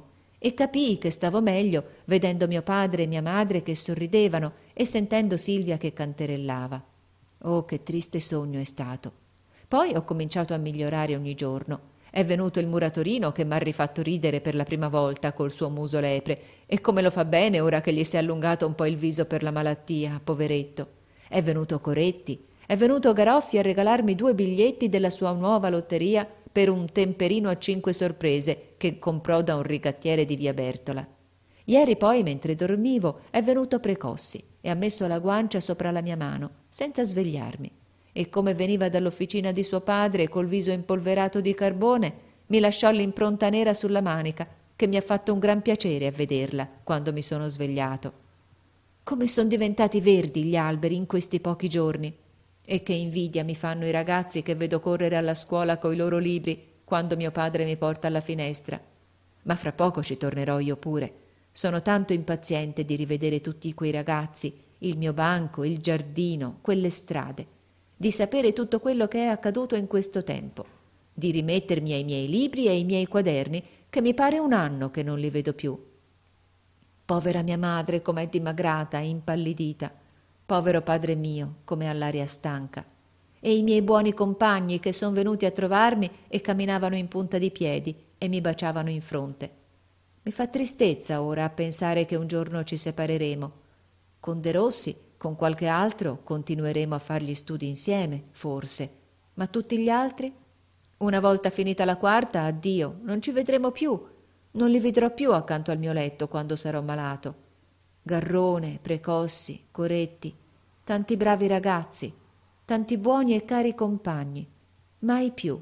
e capii che stavo meglio vedendo mio padre e mia madre che sorridevano e sentendo Silvia che canterellava. Oh, che triste sogno è stato. Poi ho cominciato a migliorare ogni giorno. È venuto il muratorino che m'ha rifatto ridere per la prima volta col suo muso lepre, e come lo fa bene ora che gli si è allungato un po' il viso per la malattia, poveretto. È venuto Coretti, è venuto Garoffi a regalarmi due biglietti della sua nuova lotteria per un temperino a cinque sorprese che comprò da un rigattiere di via Bertola. Ieri poi, mentre dormivo, è venuto Precossi e ha messo la guancia sopra la mia mano, senza svegliarmi. E come veniva dall'officina di suo padre col viso impolverato di carbone, mi lasciò l'impronta nera sulla manica, che mi ha fatto un gran piacere a vederla quando mi sono svegliato. Come son diventati verdi gli alberi in questi pochi giorni, e che invidia mi fanno i ragazzi che vedo correre alla scuola coi loro libri quando mio padre mi porta alla finestra. Ma fra poco ci tornerò io pure. Sono tanto impaziente di rivedere tutti quei ragazzi, il mio banco, il giardino, quelle strade, di sapere tutto quello che è accaduto in questo tempo, di rimettermi ai miei libri e ai miei quaderni, che mi pare un anno che non li vedo più. Povera mia madre, com'è dimagrata e impallidita. Povero padre mio, come ha l'aria stanca. E i miei buoni compagni che son venuti a trovarmi e camminavano in punta di piedi e mi baciavano in fronte. Mi fa tristezza ora a pensare che un giorno ci separeremo. Con De Rossi, con qualche altro, continueremo a far gli studi insieme, forse. Ma tutti gli altri? Una volta finita la quarta, addio, non ci vedremo più. Non li vedrò più accanto al mio letto quando sarò malato. Garrone, Precossi, Coretti, tanti bravi ragazzi, tanti buoni e cari compagni. Mai più.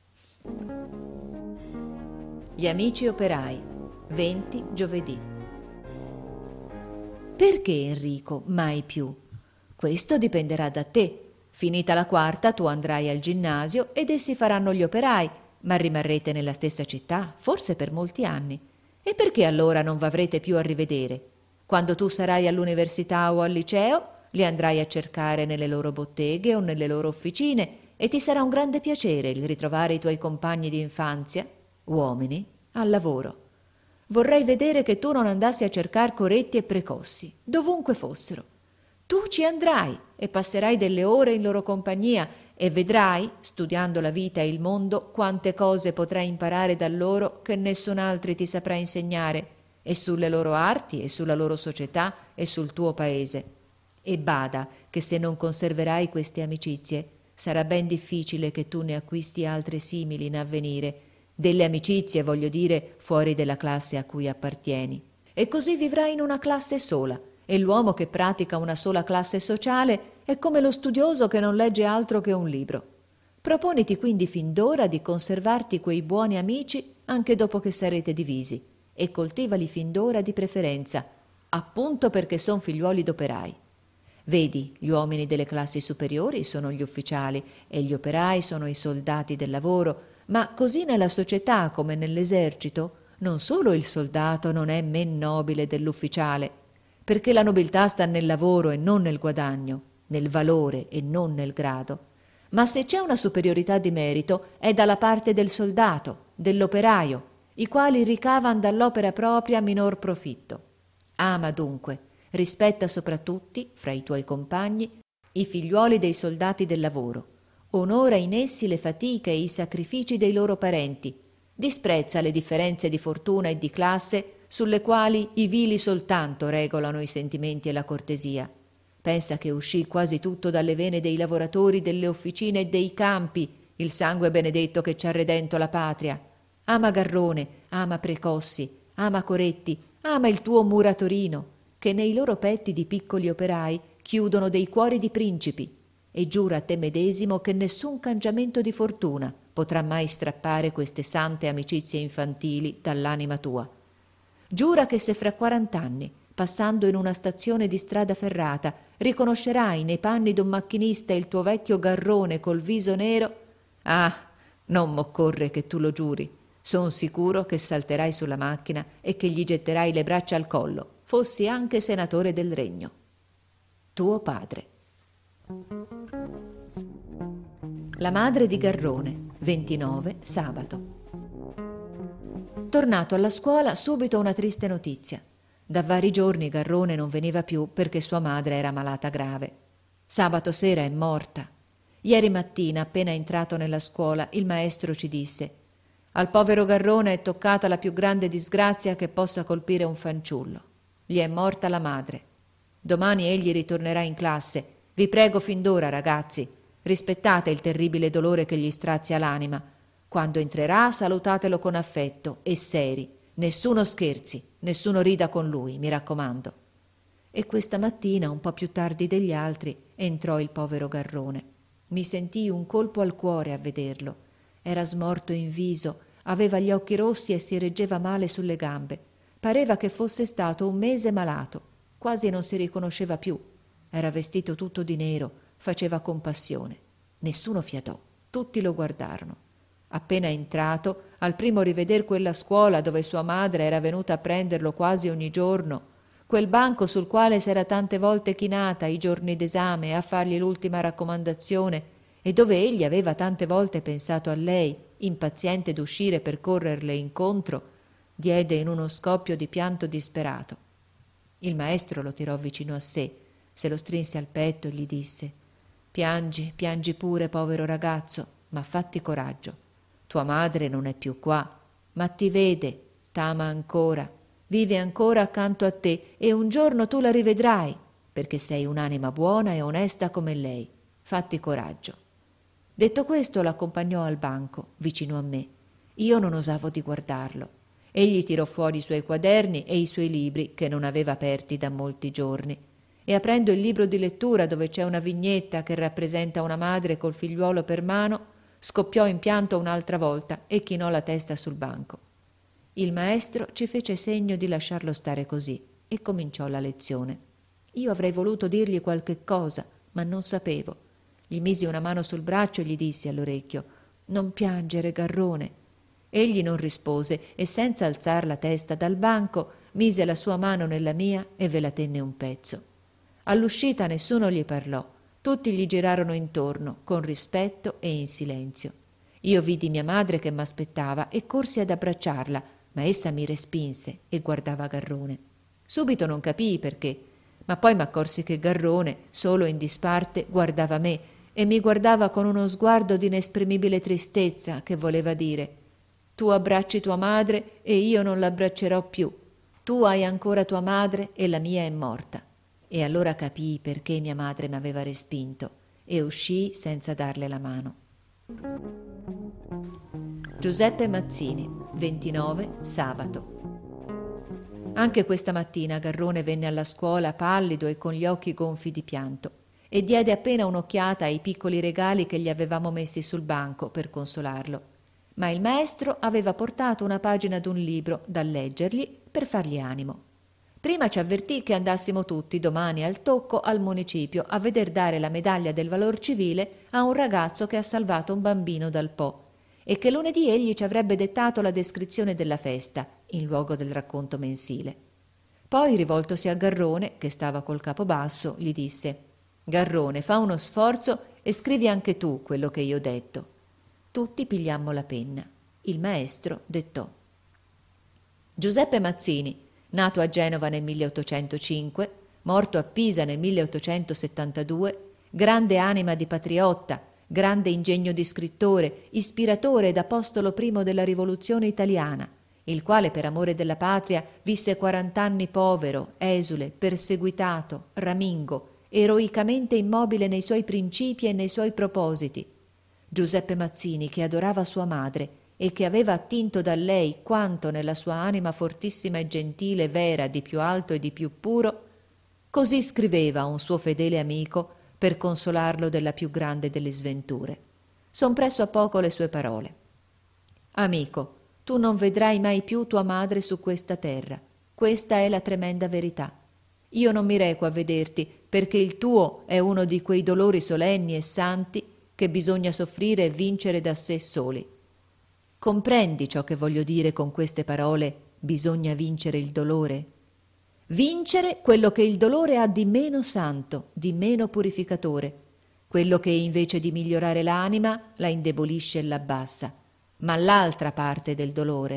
Gli amici operai. venti giovedì. Perché, Enrico, mai più? Questo dipenderà da te. Finita la quarta tu andrai al ginnasio ed essi faranno gli operai, ma rimarrete nella stessa città, forse per molti anni. E perché allora non v'avrete più a rivedere? Quando tu sarai all'università o al liceo, li andrai a cercare nelle loro botteghe o nelle loro officine e ti sarà un grande piacere il ritrovare i tuoi compagni di infanzia, uomini, al lavoro. Vorrei vedere che tu non andassi a cercar Coretti e Precossi, dovunque fossero. Tu ci andrai e passerai delle ore in loro compagnia e vedrai, studiando la vita e il mondo, quante cose potrai imparare da loro che nessun altri ti saprà insegnare, e sulle loro arti e sulla loro società e sul tuo paese. E bada che se non conserverai queste amicizie, sarà ben difficile che tu ne acquisti altre simili in avvenire, delle amicizie, voglio dire, fuori della classe a cui appartieni. E così vivrai in una classe sola, e l'uomo che pratica una sola classe sociale è come lo studioso che non legge altro che un libro. Proponiti quindi fin d'ora di conservarti quei buoni amici anche dopo che sarete divisi, e coltivali fin d'ora di preferenza, appunto perché son figliuoli d'operai. Vedi, gli uomini delle classi superiori sono gli ufficiali e gli operai sono i soldati del lavoro, ma così nella società come nell'esercito non solo il soldato non è men nobile dell'ufficiale, perché la nobiltà sta nel lavoro e non nel guadagno, nel valore e non nel grado, ma se c'è una superiorità di merito è dalla parte del soldato, dell'operaio, i quali ricavan dall'opera propria minor profitto. Ama dunque, rispetta soprattutto, fra i tuoi compagni, i figliuoli dei soldati del lavoro, onora in essi le fatiche e i sacrifici dei loro parenti, disprezza le differenze di fortuna e di classe sulle quali i vili soltanto regolano i sentimenti e la cortesia. Pensa che uscì quasi tutto dalle vene dei lavoratori delle officine e dei campi, il sangue benedetto che ci ha redento la patria. Ama Garrone, ama Precossi, ama Coretti, ama il tuo muratorino, che nei loro petti di piccoli operai chiudono dei cuori di principi, e giura a te medesimo che nessun cangiamento di fortuna potrà mai strappare queste sante amicizie infantili dall'anima tua. Giura che se fra quarant'anni, passando in una stazione di strada ferrata, riconoscerai nei panni d'un macchinista il tuo vecchio Garrone col viso nero, ah, non m'occorre che tu lo giuri, son sicuro che salterai sulla macchina e che gli getterai le braccia al collo, fossi anche senatore del regno. Tuo padre. La madre di Garrone, ventinove, sabato. Tornato alla scuola, subito una triste notizia. Da vari giorni Garrone non veniva più perché sua madre era malata grave. Sabato sera è morta. Ieri mattina, appena entrato nella scuola, il maestro ci disse: «Al povero Garrone è toccata la più grande disgrazia che possa colpire un fanciullo. Gli è morta la madre. Domani egli ritornerà in classe. Vi prego fin d'ora, ragazzi, rispettate il terribile dolore che gli strazia l'anima. Quando entrerà, salutatelo con affetto e seri. Nessuno scherzi, nessuno rida con lui, mi raccomando». E questa mattina, un po' più tardi degli altri, entrò il povero Garrone. Mi sentii un colpo al cuore a vederlo. Era smorto in viso, aveva gli occhi rossi e si reggeva male sulle gambe. Pareva che fosse stato un mese malato, quasi non si riconosceva più. Era vestito tutto di nero, faceva compassione. Nessuno fiatò, tutti lo guardarono. Appena entrato, al primo riveder quella scuola dove sua madre era venuta a prenderlo quasi ogni giorno, quel banco sul quale s'era tante volte chinata i giorni d'esame a fargli l'ultima raccomandazione e dove egli aveva tante volte pensato a lei, impaziente d'uscire per correrle incontro, diede in uno scoppio di pianto disperato. Il maestro lo tirò vicino a sé, se lo strinse al petto e gli disse: «Piangi, piangi pure, povero ragazzo, ma fatti coraggio. Tua madre non è più qua, ma ti vede, t'ama ancora, vive ancora accanto a te e un giorno tu la rivedrai, perché sei un'anima buona e onesta come lei. Fatti coraggio». Detto questo l'accompagnò al banco, vicino a me. Io non osavo di guardarlo. Egli tirò fuori i suoi quaderni e i suoi libri, che non aveva aperti da molti giorni, e aprendo il libro di lettura dove c'è una vignetta che rappresenta una madre col figliuolo per mano, scoppiò in pianto un'altra volta e chinò la testa sul banco. Il maestro ci fece segno di lasciarlo stare così e cominciò la lezione. Io avrei voluto dirgli qualche cosa, ma non sapevo. Gli misi una mano sul braccio e gli dissi all'orecchio: «Non piangere, Garrone». Egli non rispose e senza alzar la testa dal banco mise la sua mano nella mia e ve la tenne un pezzo. All'uscita nessuno gli parlò. Tutti gli girarono intorno, con rispetto e in silenzio. Io vidi mia madre che m'aspettava e corsi ad abbracciarla, ma essa mi respinse e guardava Garrone. Subito non capii perché, ma poi m'accorsi che Garrone, solo in disparte, guardava me e mi guardava con uno sguardo di inesprimibile tristezza che voleva dire: «Tu abbracci tua madre e io non l'abbraccerò più. Tu hai ancora tua madre e la mia è morta». E allora capii perché mia madre m'aveva respinto e uscii senza darle la mano. Giuseppe Mazzini, ventinove, sabato. Anche questa mattina Garrone venne alla scuola pallido e con gli occhi gonfi di pianto e diede appena un'occhiata ai piccoli regali che gli avevamo messi sul banco per consolarlo. Ma il maestro aveva portato una pagina d'un libro da leggergli per fargli animo. Prima ci avvertì che andassimo tutti domani al tocco al municipio a veder dare la medaglia del valor civile a un ragazzo che ha salvato un bambino dal Po e che lunedì egli ci avrebbe dettato la descrizione della festa in luogo del racconto mensile. Poi, rivoltosi a Garrone, che stava col capo basso, gli disse: «Garrone, fa uno sforzo e scrivi anche tu quello che io ho detto». Tutti pigliammo la penna. Il maestro dettò: «Giuseppe Mazzini, nato a Genova nel milleottocentocinque, morto a Pisa nel milleottocentosettantadue, grande anima di patriotta, grande ingegno di scrittore, ispiratore ed apostolo primo della rivoluzione italiana, il quale per amore della patria visse quarant'anni povero, esule, perseguitato, ramingo, eroicamente immobile nei suoi principi e nei suoi propositi. Giuseppe Mazzini, che adorava sua madre e che aveva attinto da lei quanto nella sua anima fortissima e gentile vera di più alto e di più puro, così scriveva a un suo fedele amico per consolarlo della più grande delle sventure. Son presso a poco le sue parole: «Amico, tu non vedrai mai più tua madre su questa terra. Questa è la tremenda verità. Io non mi reco a vederti perché il tuo è uno di quei dolori solenni e santi che bisogna soffrire e vincere da sé soli. Comprendi ciò che voglio dire con queste parole? Bisogna vincere il dolore? Vincere quello che il dolore ha di meno santo, di meno purificatore, quello che invece di migliorare l'anima la indebolisce e l'abbassa. Ma l'altra parte del dolore,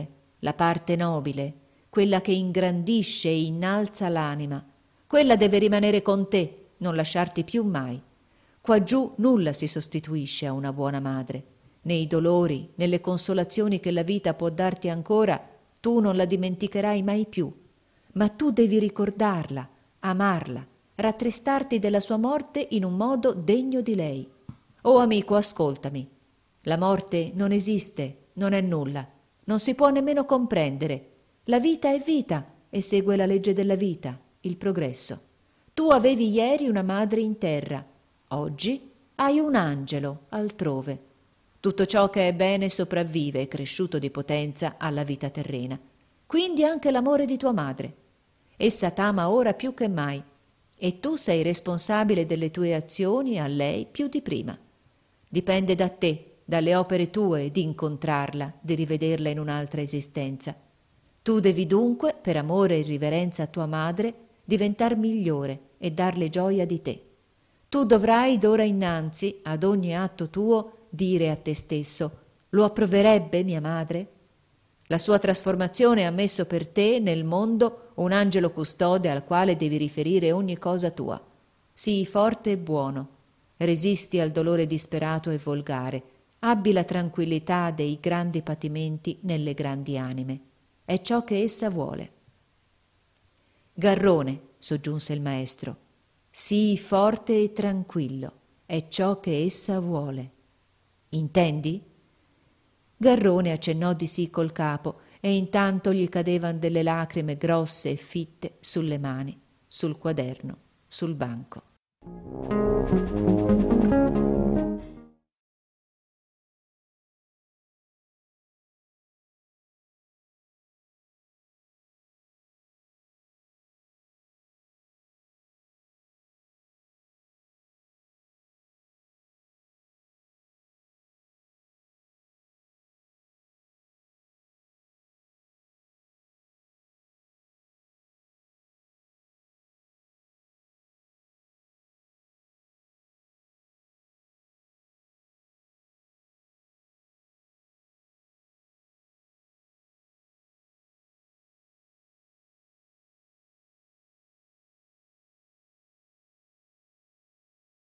la parte nobile, quella che ingrandisce e innalza l'anima. Quella deve rimanere con te, non lasciarti più mai. Quaggiù nulla si sostituisce a una buona madre. Nei dolori, nelle consolazioni che la vita può darti ancora, tu non la dimenticherai mai più. Ma tu devi ricordarla, amarla, rattristarti della sua morte in un modo degno di lei. Oh amico, ascoltami. La morte non esiste, non è nulla, non si può nemmeno comprendere. La vita è vita e segue la legge della vita, il progresso. Tu avevi ieri una madre in terra, oggi hai un angelo altrove. Tutto ciò che è bene sopravvive, cresciuto di potenza, alla vita terrena. Quindi anche l'amore di tua madre. Essa t'ama ora più che mai e tu sei responsabile delle tue azioni a lei più di prima. Dipende da te, dalle opere tue, di incontrarla, di rivederla in un'altra esistenza. Tu devi dunque, per amore e riverenza a tua madre, diventar migliore e darle gioia di te. Tu dovrai d'ora innanzi, ad ogni atto tuo, dire a te stesso: lo approverebbe mia madre? La sua trasformazione ha messo per te nel mondo un angelo custode al quale devi riferire ogni cosa tua. Sii forte e buono, resisti al dolore disperato e volgare, abbi la tranquillità dei grandi patimenti nelle grandi anime. È ciò che essa vuole. Garrone, soggiunse il maestro, sii forte e tranquillo, è ciò che essa vuole. Intendi? Garrone accennò di sì col capo e intanto gli cadevan delle lacrime grosse e fitte sulle mani, sul quaderno, sul banco.